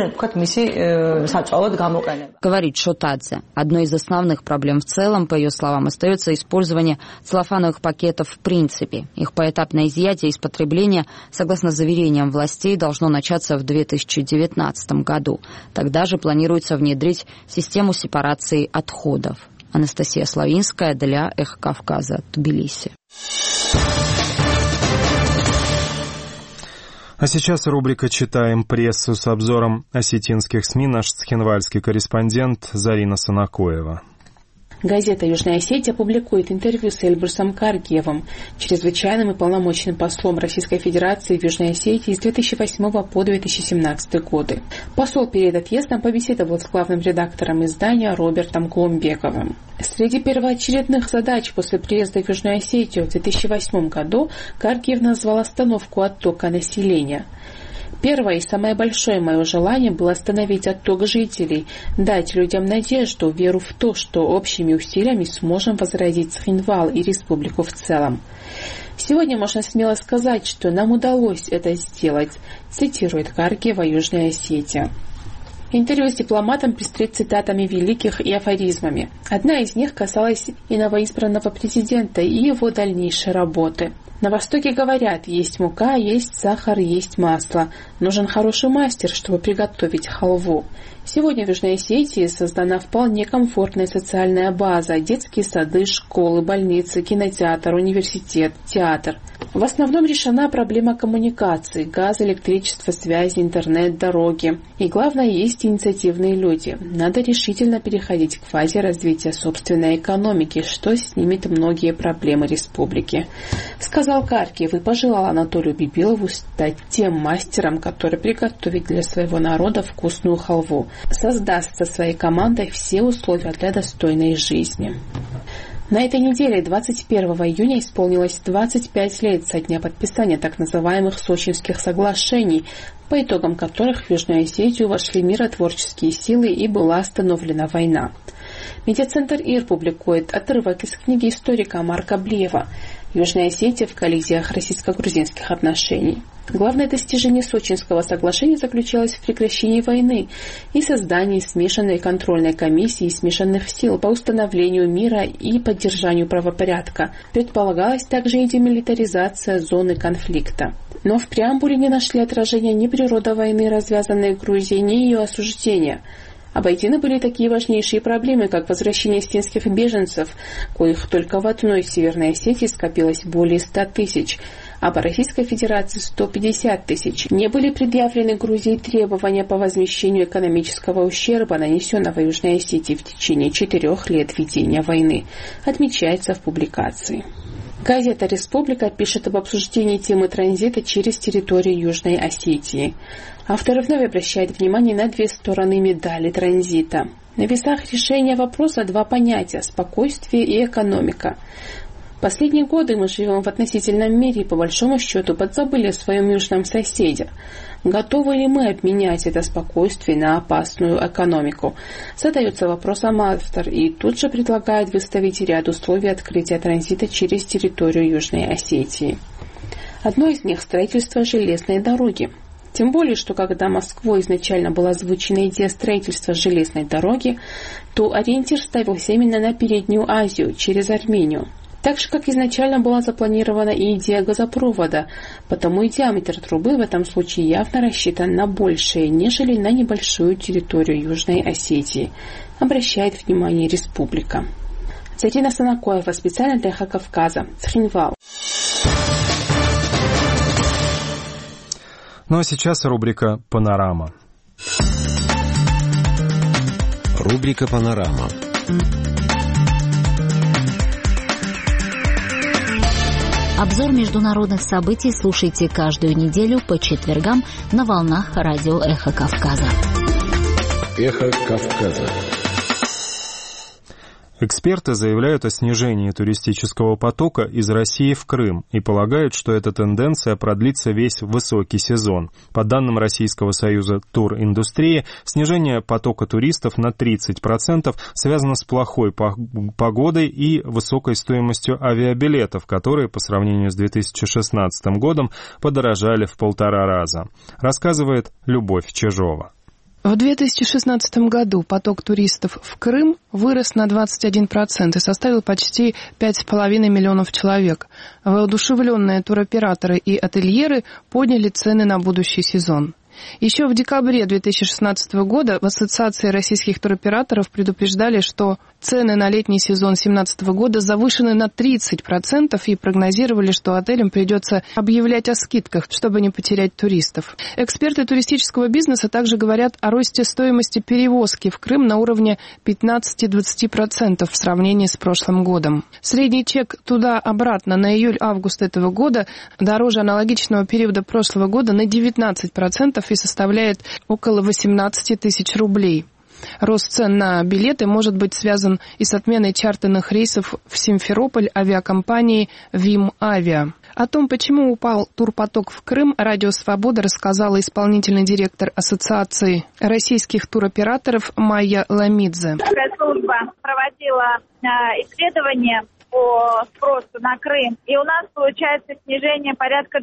Говорит Шотадзе. Одной из основных проблем в целом, по ее словам, остается использование целлофановых пакетов в принципе. Их поэтапное изъятие из потребления, согласно заверениям властей, должно начаться в 2019 году. Тогда же планируется внедрить систему сепарации отходов. Анастасия Славинская для Эхо Кавказа, Тбилиси. А сейчас рубрика «Читаем прессу» с обзором осетинских СМИ. Наш цхинвальский корреспондент Зарина Санакоева. Газета «Южная Осетия» публикует интервью с Эльбрусом Каргиевым, чрезвычайным и полномочным послом Российской Федерации в Южной Осетии с 2008 по 2017 годы. Посол перед отъездом побеседовал с главным редактором издания Робертом Клумбековым. Среди первоочередных задач после приезда в Южную Осетию в 2008 году Каргиев назвал остановку оттока населения. Первое и самое большое мое желание было остановить отток жителей, дать людям надежду, веру в то, что общими усилиями сможем возродить Цхинвал и республику в целом. Сегодня можно смело сказать, что нам удалось это сделать, цитирует Каргиева «Южная Осетия». Интервью с дипломатом пестрит цитатами великих и афоризмами. Одна из них касалась и новоизбранного президента, и его дальнейшей работы. На Востоке говорят, есть мука, есть сахар, есть масло. Нужен хороший мастер, чтобы приготовить халву. Сегодня в Южной Осетии создана вполне комфортная социальная база, детские сады, школы, больницы, кинотеатр, университет, театр. В основном решена проблема коммуникаций, газ, электричество, связи, интернет, дороги. И главное, есть инициативные люди. Надо решительно переходить к фазе развития собственной экономики, что снимет многие проблемы республики. Сказал Каргиев и пожелал Анатолию Бибилову стать тем мастером, который приготовит для своего народа вкусную халву, создаст со своей командой все условия для достойной жизни. На этой неделе, 21 июня, исполнилось 25 лет со дня подписания так называемых Сочинских соглашений, по итогам которых в Южную Осетию вошли миротворческие силы и была остановлена война. Медиацентр ИР публикует отрывок из книги историка Марка Блеева «Южная Осетия в коллизиях российско-грузинских отношений». Главное достижение Сочинского соглашения заключалось в прекращении войны и создании смешанной контрольной комиссии смешанных сил по установлению мира и поддержанию правопорядка. Предполагалась также и демилитаризация зоны конфликта. Но в преамбуле не нашли отражения ни природы войны, развязанной в Грузии, ни ее осуждения. Обойдены были такие важнейшие проблемы, как возвращение осетинских беженцев, коих только в одной Северной Осетии скопилось более 100 тысяч, а по Российской Федерации 150 тысяч. Не были предъявлены Грузии требования по возмещению экономического ущерба, нанесенного Южной Осетии в течение 4 лет ведения войны, отмечается в публикации. Газета «Республика» пишет об обсуждении темы транзита через территорию Южной Осетии. Автор вновь обращает внимание на две стороны медали транзита. На весах решения вопроса два понятия – спокойствие и экономика. Последние годы мы живем в относительном мире и по большому счету подзабыли о своем южном соседе. Готовы ли мы обменять это спокойствие на опасную экономику? Задается вопросом автор и тут же предлагает выставить ряд условий открытия транзита через территорию Южной Осетии. Одно из них – строительство железной дороги. Тем более, что когда Москвой изначально была озвучена идея строительства железной дороги, то ориентир ставился именно на Переднюю Азию, через Армению. Так же, как изначально была запланирована и идея газопровода, потому и диаметр трубы в этом случае явно рассчитан на большее, нежели на небольшую территорию Южной Осетии, обращает внимание Республика. Зарина Санакоева, специально для «Эхо Кавказа», Цхинвал. Ну а сейчас рубрика «Панорама». Рубрика «Панорама». Обзор международных событий слушайте каждую неделю по четвергам на волнах радио «Эхо Кавказа». «Эхо Кавказа». Эксперты заявляют о снижении туристического потока из России в Крым и полагают, что эта тенденция продлится весь высокий сезон. По данным Российского союза туриндустрии, снижение потока туристов на 30% связано с плохой погодой и высокой стоимостью авиабилетов, которые по сравнению с 2016 годом подорожали в 1,5 раза, рассказывает Любовь Чижова. В 2016 году поток туристов в Крым вырос на 21% и составил почти 5,5 миллионов человек. Воодушевленные туроператоры и ательеры подняли цены на будущий сезон. Еще в декабре 2016 года в Ассоциации российских туроператоров предупреждали, что цены на летний сезон 2017 года завышены на 30% и прогнозировали, что отелям придется объявлять о скидках, чтобы не потерять туристов. Эксперты туристического бизнеса также говорят о росте стоимости перевозки в Крым на уровне 15-20% в сравнении с прошлым годом. Средний чек туда-обратно на июль-август этого года дороже аналогичного периода прошлого года на 19%, и составляет около 18 тысяч рублей. Рост цен на билеты может быть связан и с отменой чартерных рейсов в Симферополь авиакомпании ВИМ Авиа. О том, почему упал турпоток в Крым, Радио Свобода рассказала исполнительный директор Ассоциации российских туроператоров Майя Ламидзе. Служба проводила исследование по спросу на Крым. И у нас получается снижение порядка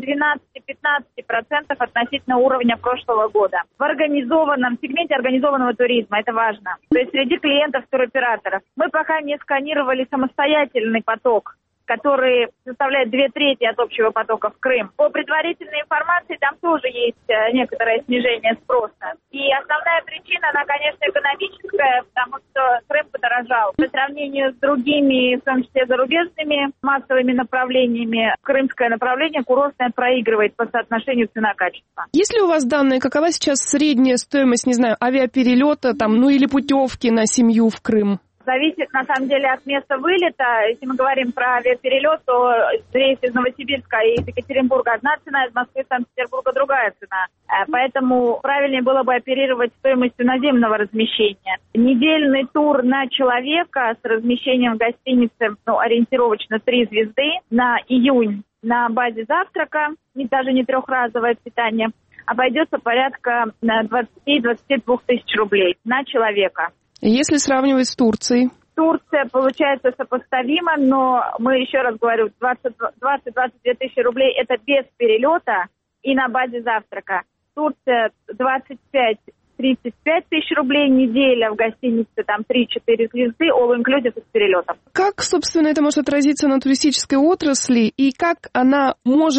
12-15% относительно уровня прошлого года. В организованном сегменте организованного туризма, это важно. То есть среди клиентов туроператоров. Мы пока не сканировали самостоятельный поток, который составляет 2/3 от общего потока в Крым. По предварительной информации там тоже есть некоторое снижение спроса. И основная причина, она, конечно, экономическая, потому что Крым подорожал. По сравнению с другими, в том числе зарубежными массовыми направлениями, крымское направление курортное проигрывает по соотношению цена-качество. Есть ли у вас данные, какова сейчас средняя стоимость, не знаю, авиаперелета там, или путевки на семью в Крым? Зависит, на самом деле, от места вылета. Если мы говорим про авиаперелет, то рейс из Новосибирска и из Екатеринбурга одна цена, из Москвы и Санкт-Петербурга другая цена. Поэтому правильнее было бы оперировать стоимостью наземного размещения. Недельный тур на человека с размещением в гостинице, ориентировочно 3 звезды, на июнь на базе завтрака, даже не трехразовое питание, обойдется порядка 20-22 тысяч рублей на человека. Если сравнивать с Турцией? Турция получается сопоставима, но мы еще раз говорю, 20-22 тысячи рублей это без перелета и на базе завтрака. Турция 25-35 тысяч рублей неделя в гостинице, там 3-4 звезды, all-inclusive с перелетом. Как, собственно, это может отразиться на туристической отрасли и как она может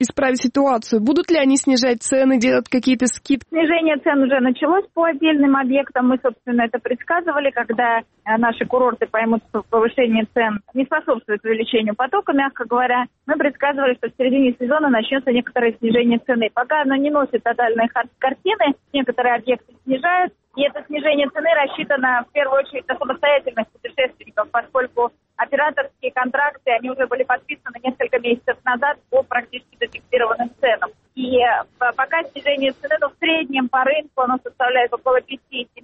исправить ситуацию? Будут ли они снижать цены, делать какие-то скидки? Снижение цен уже началось по отдельным объектам. Мы, собственно, это предсказывали, когда наши курорты поймут, что повышение цен не способствует увеличению потока, мягко говоря. Мы предсказывали, что в середине сезона начнется некоторое снижение цены. Пока оно не носит тотальной картины, некоторые объекты снижают. И это снижение цены рассчитано в первую очередь на самостоятельность путешественников, поскольку операторские контракты, они уже были подписаны несколько месяцев назад по практически зафиксированным ценам. И пока снижение цены, в среднем по рынку оно составляет около 5-7%.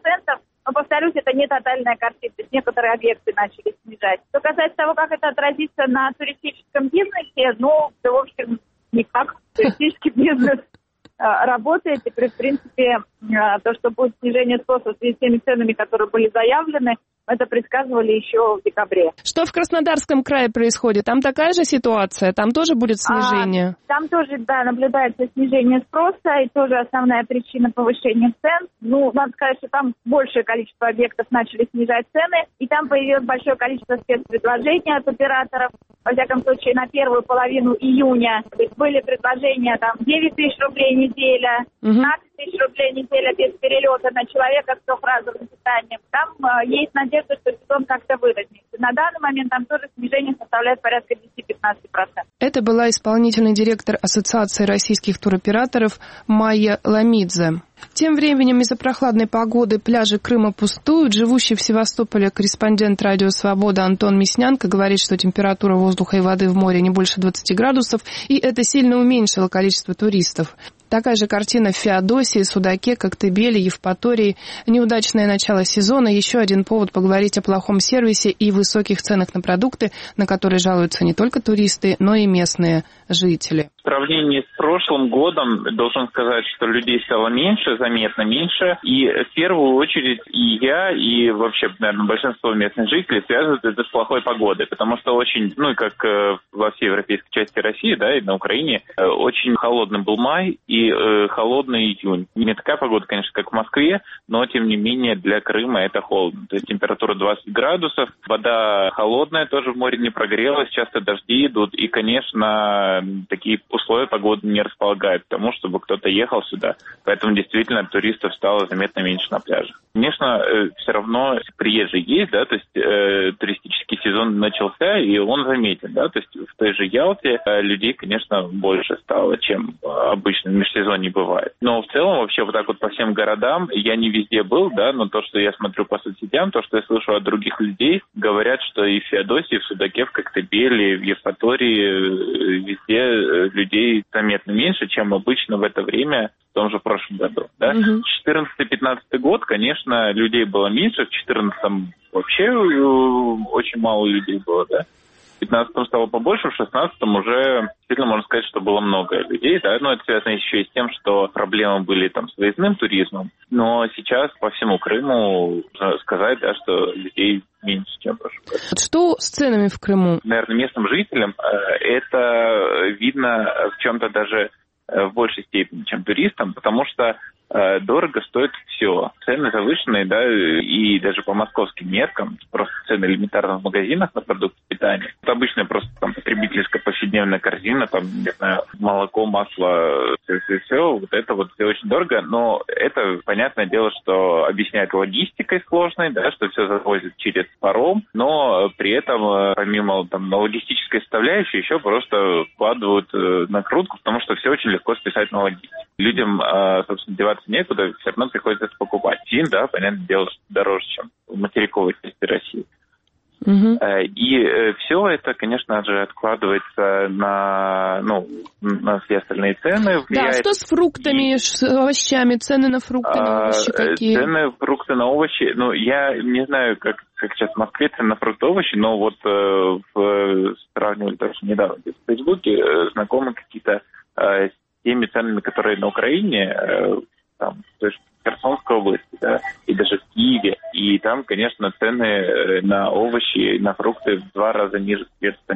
Но, повторюсь, это не тотальная картина, то есть некоторые объекты начали снижать. Что касается того, как это отразится на туристическом бизнесе, в общем, никак. Туристический бизнес работает, и, в принципе, то, что будет снижение спроса в связи с теми ценами, которые были заявлены, это предсказывали еще в декабре. Что в Краснодарском крае происходит? Там такая же ситуация? Там тоже будет снижение? Там тоже, да, наблюдается снижение спроса, и тоже основная причина повышения цен. Надо сказать, что там большее количество объектов начали снижать цены, и там появилось большое количество спецпредложений от операторов. Во всяком случае, на первую половину июня были предложения 9 тысяч рублей неделя, 15 тысяч рублей неделя без перелета на человека с трехразовым питанием. Там есть надежда, что сезон как-то выровняется. На данный момент там тоже снижение составляет порядка 10-15%. Это была исполнительный директор Ассоциации российских туроператоров Майя Ламидзе. Тем временем из-за прохладной погоды пляжи Крыма пустуют. Живущий в Севастополе корреспондент «Радио Свобода» Антон Мяснянко говорит, что температура воздуха и воды в море не больше 20 градусов, и это сильно уменьшило количество туристов. Такая же картина в Феодосии, Судаке, Коктебеле, Евпатории. Неудачное начало сезона – еще один повод поговорить о плохом сервисе и высоких ценах на продукты, на которые жалуются не только туристы, но и местные жители. В сравнении с прошлым годом должен сказать, что людей стало меньше, заметно меньше. И в первую очередь и я, и вообще, наверное, большинство местных жителей связывают это с плохой погодой. Потому что очень, как во всей европейской части России, да, и на Украине, очень холодный был май и холодный июнь. Не такая погода, конечно, как в Москве, но, тем не менее, для Крыма это холодно. То есть температура 20 градусов, вода холодная, тоже в море не прогрелась, часто дожди идут. И, конечно, такие условия погоды не располагают к тому, чтобы кто-то ехал сюда. Поэтому, действительно, туристов стало заметно меньше на пляжах. Конечно, все равно приезжие есть, да, то есть туристический сезон начался, и он заметен, да, то есть в той же Ялте людей, конечно, больше стало, чем обычно в межсезонье бывает. Но в целом вообще вот так вот по всем городам, я не везде был, да, но то, что я смотрю по соцсетям, то, что я слышу от других людей, говорят, что и в Феодосии, в Судаке, в Коктебеле, в Евпатории везде людей заметно меньше, чем обычно в это время в том же прошлом году. Да? 14-15 год, конечно, людей было меньше, в 14-м вообще очень мало людей было, да. В 15-м стало побольше, в 16-м уже действительно можно сказать, что было много людей, да, но это связано еще и с тем, что проблемы были там с выездным туризмом, но сейчас по всему Крыму можно сказать, да, что людей меньше, чем в прошлом году. Что с ценами в Крыму? Наверное, местным жителям это видно в чем-то даже в большей степени, чем туристам, потому что дорого стоит все. Цены завышенные, да, и даже по московским меркам, просто цены элементарно в магазинах на продукты питания. Это обычная просто там потребительская повседневная корзина, там, не знаю, молоко, масло, все, вот это вот все очень дорого, но это, понятное дело, что объясняет логистикой сложной, да, что все завозят через паром, но при этом, помимо там логистической составляющей, еще просто вкладывают накрутку, потому что все очень легко списать на логистику. Людям, собственно, деваться некуда, все равно приходится это покупать. Бензин, да, понятное дело, что дороже, чем в материковой части России. И все это, конечно же, откладывается на все остальные цены. Да, что с фруктами, с овощами, цены на фрукты, на овощи какие? Цены, фрукты на овощи, я не знаю, как сейчас в Москве цены на фрукты и овощи, но вот сравнивали даже недавно в Фейсбуке, знакомы какие-то с теми ценами, которые на Украине, там, то есть в Херсонской области, да, и даже в Киеве. И там, конечно, цены на овощи и на фрукты в 2 раза ниже столицы.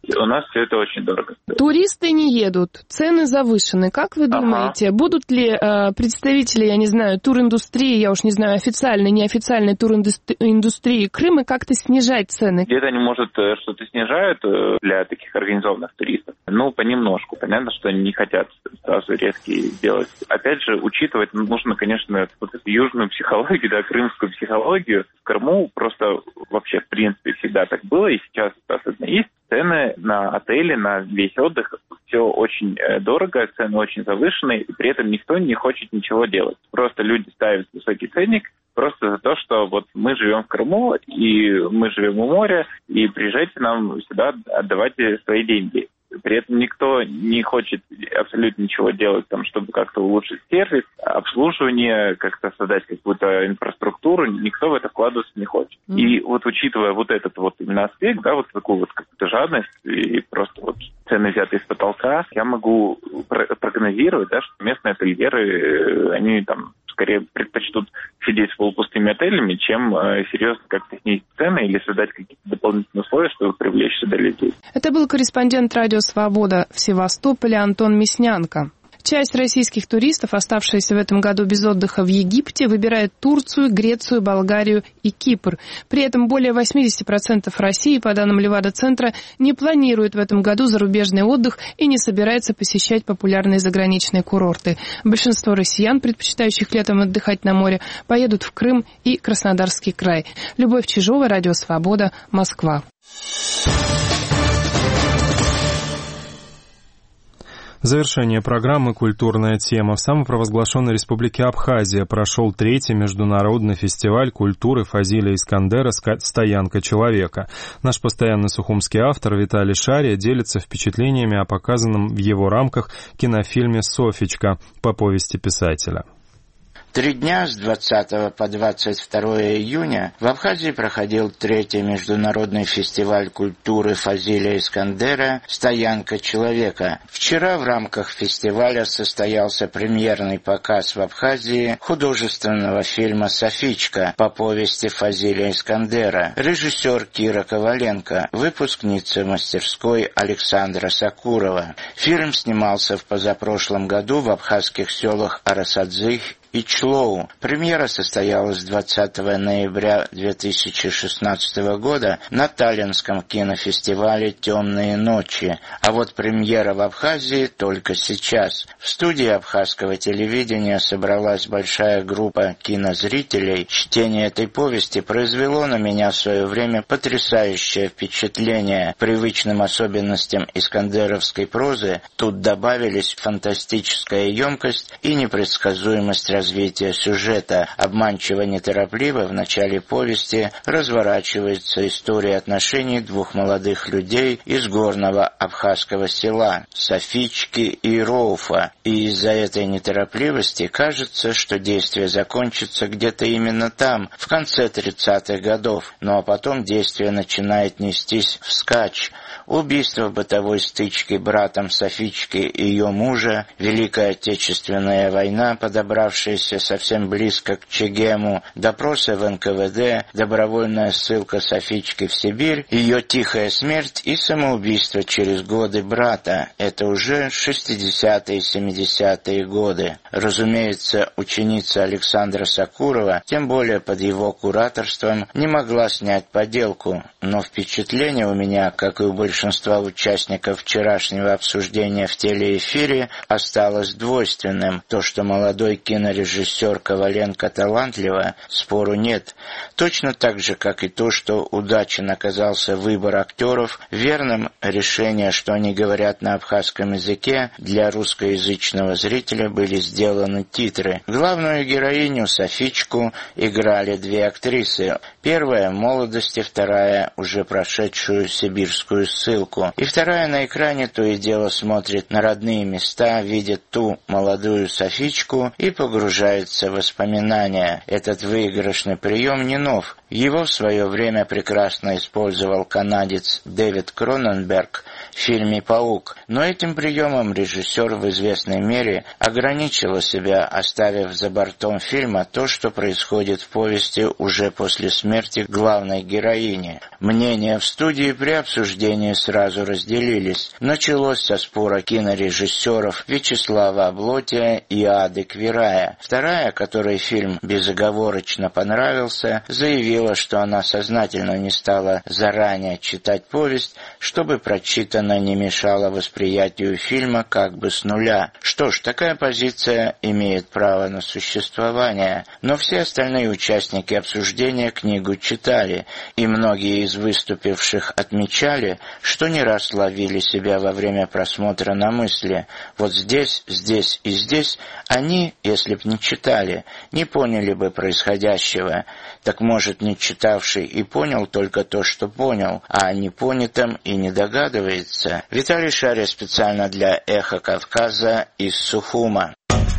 у нас все это очень дорого. Туристы не едут, цены завышены. Как вы думаете, будут ли представители, я не знаю, туриндустрии, я уж не знаю, официальной, неофициальной туриндустрии Крыма как-то снижать цены? Где-то они, может, что-то снижают для таких организованных туристов. Ну, понемножку. Понятно, что они не хотят сразу резкие сделать. Опять же, учитывать нужно, конечно, вот эту южную психологию, да, крымскую психологию. В Крыму просто вообще, в принципе, всегда так было, и сейчас особенно есть. Цены на отели, на весь отдых, все очень дорого, цены очень завышенные, и при этом никто не хочет ничего делать. Просто люди ставят высокий ценник просто за то, что вот мы живем в Крыму, и мы живем у моря, и приезжайте нам сюда, отдавайте свои деньги. При этом никто не хочет абсолютно ничего делать, там, чтобы как-то улучшить сервис, обслуживание, как-то создать какую-то инфраструктуру, никто в это вкладываться не хочет. И вот учитывая вот этот вот именно аспект, да, вот такую вот какую-то жадность и просто вот цены взятые из потолка, я могу прогнозировать, да, что местные ательеры, они там скорее предпочтут сидеть с полупустыми отелями, чем серьезно как-то снизить цены или создать какие-то дополнительные условия, чтобы привлечь сюда людей. Это был корреспондент «Радио Свобода» в Севастополе Антон Мяснянко. Часть российских туристов, оставшиеся в этом году без отдыха в Египте, выбирает Турцию, Грецию, Болгарию и Кипр. При этом более 80% России, по данным Левада-центра, не планирует в этом году зарубежный отдых и не собирается посещать популярные заграничные курорты. Большинство россиян, предпочитающих летом отдыхать на море, поедут в Крым и Краснодарский край. Любовь Чижова, «Радио Свобода», Москва. Завершение программы «Культурная тема». В самопровозглашенной республике Абхазия прошел 3-й международный фестиваль культуры Фазиля Искандера «Стоянка человека». Наш постоянный сухумский автор Виталий Шария делится впечатлениями о показанном в его рамках кинофильме «Софичка» по повести писателя. 3 дня с 20 по 22 июня в Абхазии проходил 3-й международный фестиваль культуры Фазиля Искандера «Стоянка человека». Вчера в рамках фестиваля состоялся премьерный показ в Абхазии художественного фильма «Софичка» по повести Фазиля Искандера. Режиссер Кира Коваленко, выпускница мастерской Александра Сакурова. Фильм снимался в позапрошлом году в абхазских селах Арасадзых и Члоу. Премьера состоялась 20 ноября 2016 года на Таллинском кинофестивале «Темные ночи», а вот премьера в Абхазии только сейчас. В студии абхазского телевидения собралась большая группа кинозрителей. Чтение этой повести произвело на меня в свое время потрясающее впечатление. Привычным особенностям искандеровской прозы тут добавились фантастическая емкость и непредсказуемость развития сюжета. Обманчиво неторопливо в начале повести разворачивается история отношений двух молодых людей из горного абхазского села Софички и Роуфа, и из-за этой неторопливости кажется, что действие закончится где-то именно там, в конце 30-х годов, ну а потом действие начинает нестись вскачь. Убийство в бытовой стычке братом Софички и ее мужа, Великая Отечественная война, подобравшаяся совсем близко к Чегему, допросы в НКВД, добровольная ссылка Софички в Сибирь, ее тихая смерть и самоубийство через годы брата. Это уже 60-е и 70-е годы. Разумеется, ученица Александра Сакурова, тем более под его кураторством, не могла снять поделку, но впечатление у меня, как и у большинства участников вчерашнего обсуждения в телеэфире, осталось двойственным. То, что молодой кинорежиссер Коваленко талантлива, спору нет. Точно так же, как и то, что удачен оказался выбор актеров, верным решение, что они говорят на абхазском языке, для русскоязычного зрителя были сделаны титры. Главную героиню Софичку играли 2 актрисы. Первая в молодости, вторая уже прошедшую сибирскую ссылку. И вторая на экране то и дело смотрит на родные места, видит ту молодую Софичку и погружается в воспоминания. Этот выигрышный прием не нов. Его в свое время прекрасно использовал канадец Дэвид Кроненберг в фильме «Паук». Но этим приемом режиссер в известной значительной мере ограничила себя, оставив за бортом фильма то, что происходит в повести уже после смерти главной героини. Мнения в студии при обсуждении сразу разделились. Началось со спора кинорежиссеров Вячеслава Облотия и Ады Квирая. Вторая, которой фильм безоговорочно понравился, заявила, что она сознательно не стала заранее читать повесть, чтобы прочитанное не мешало восприятию фильма как бы с нуля. Что ж, такая позиция имеет право на существование, но все остальные участники обсуждения книгу читали, и многие из выступивших отмечали, что не раз ловили себя во время просмотра на мысли: вот здесь, здесь и здесь они, если б не читали, не поняли бы происходящего. Так может, не читавший и понял только то, что понял, а о непонятом и не догадывается? Виталий Шария специально для «Эхо Кавказа» из Сухума.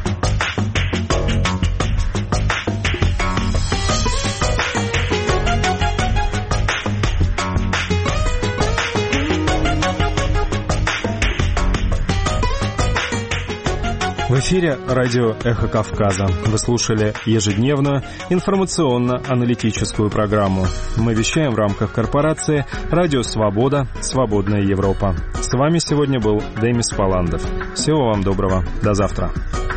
В эфире радио «Эхо Кавказа». Вы слушали ежедневную информационно-аналитическую программу. Мы вещаем в рамках корпорации «Радио Свобода. Свободная Европа». С вами сегодня был Демис Паландов. Всего вам доброго. До завтра.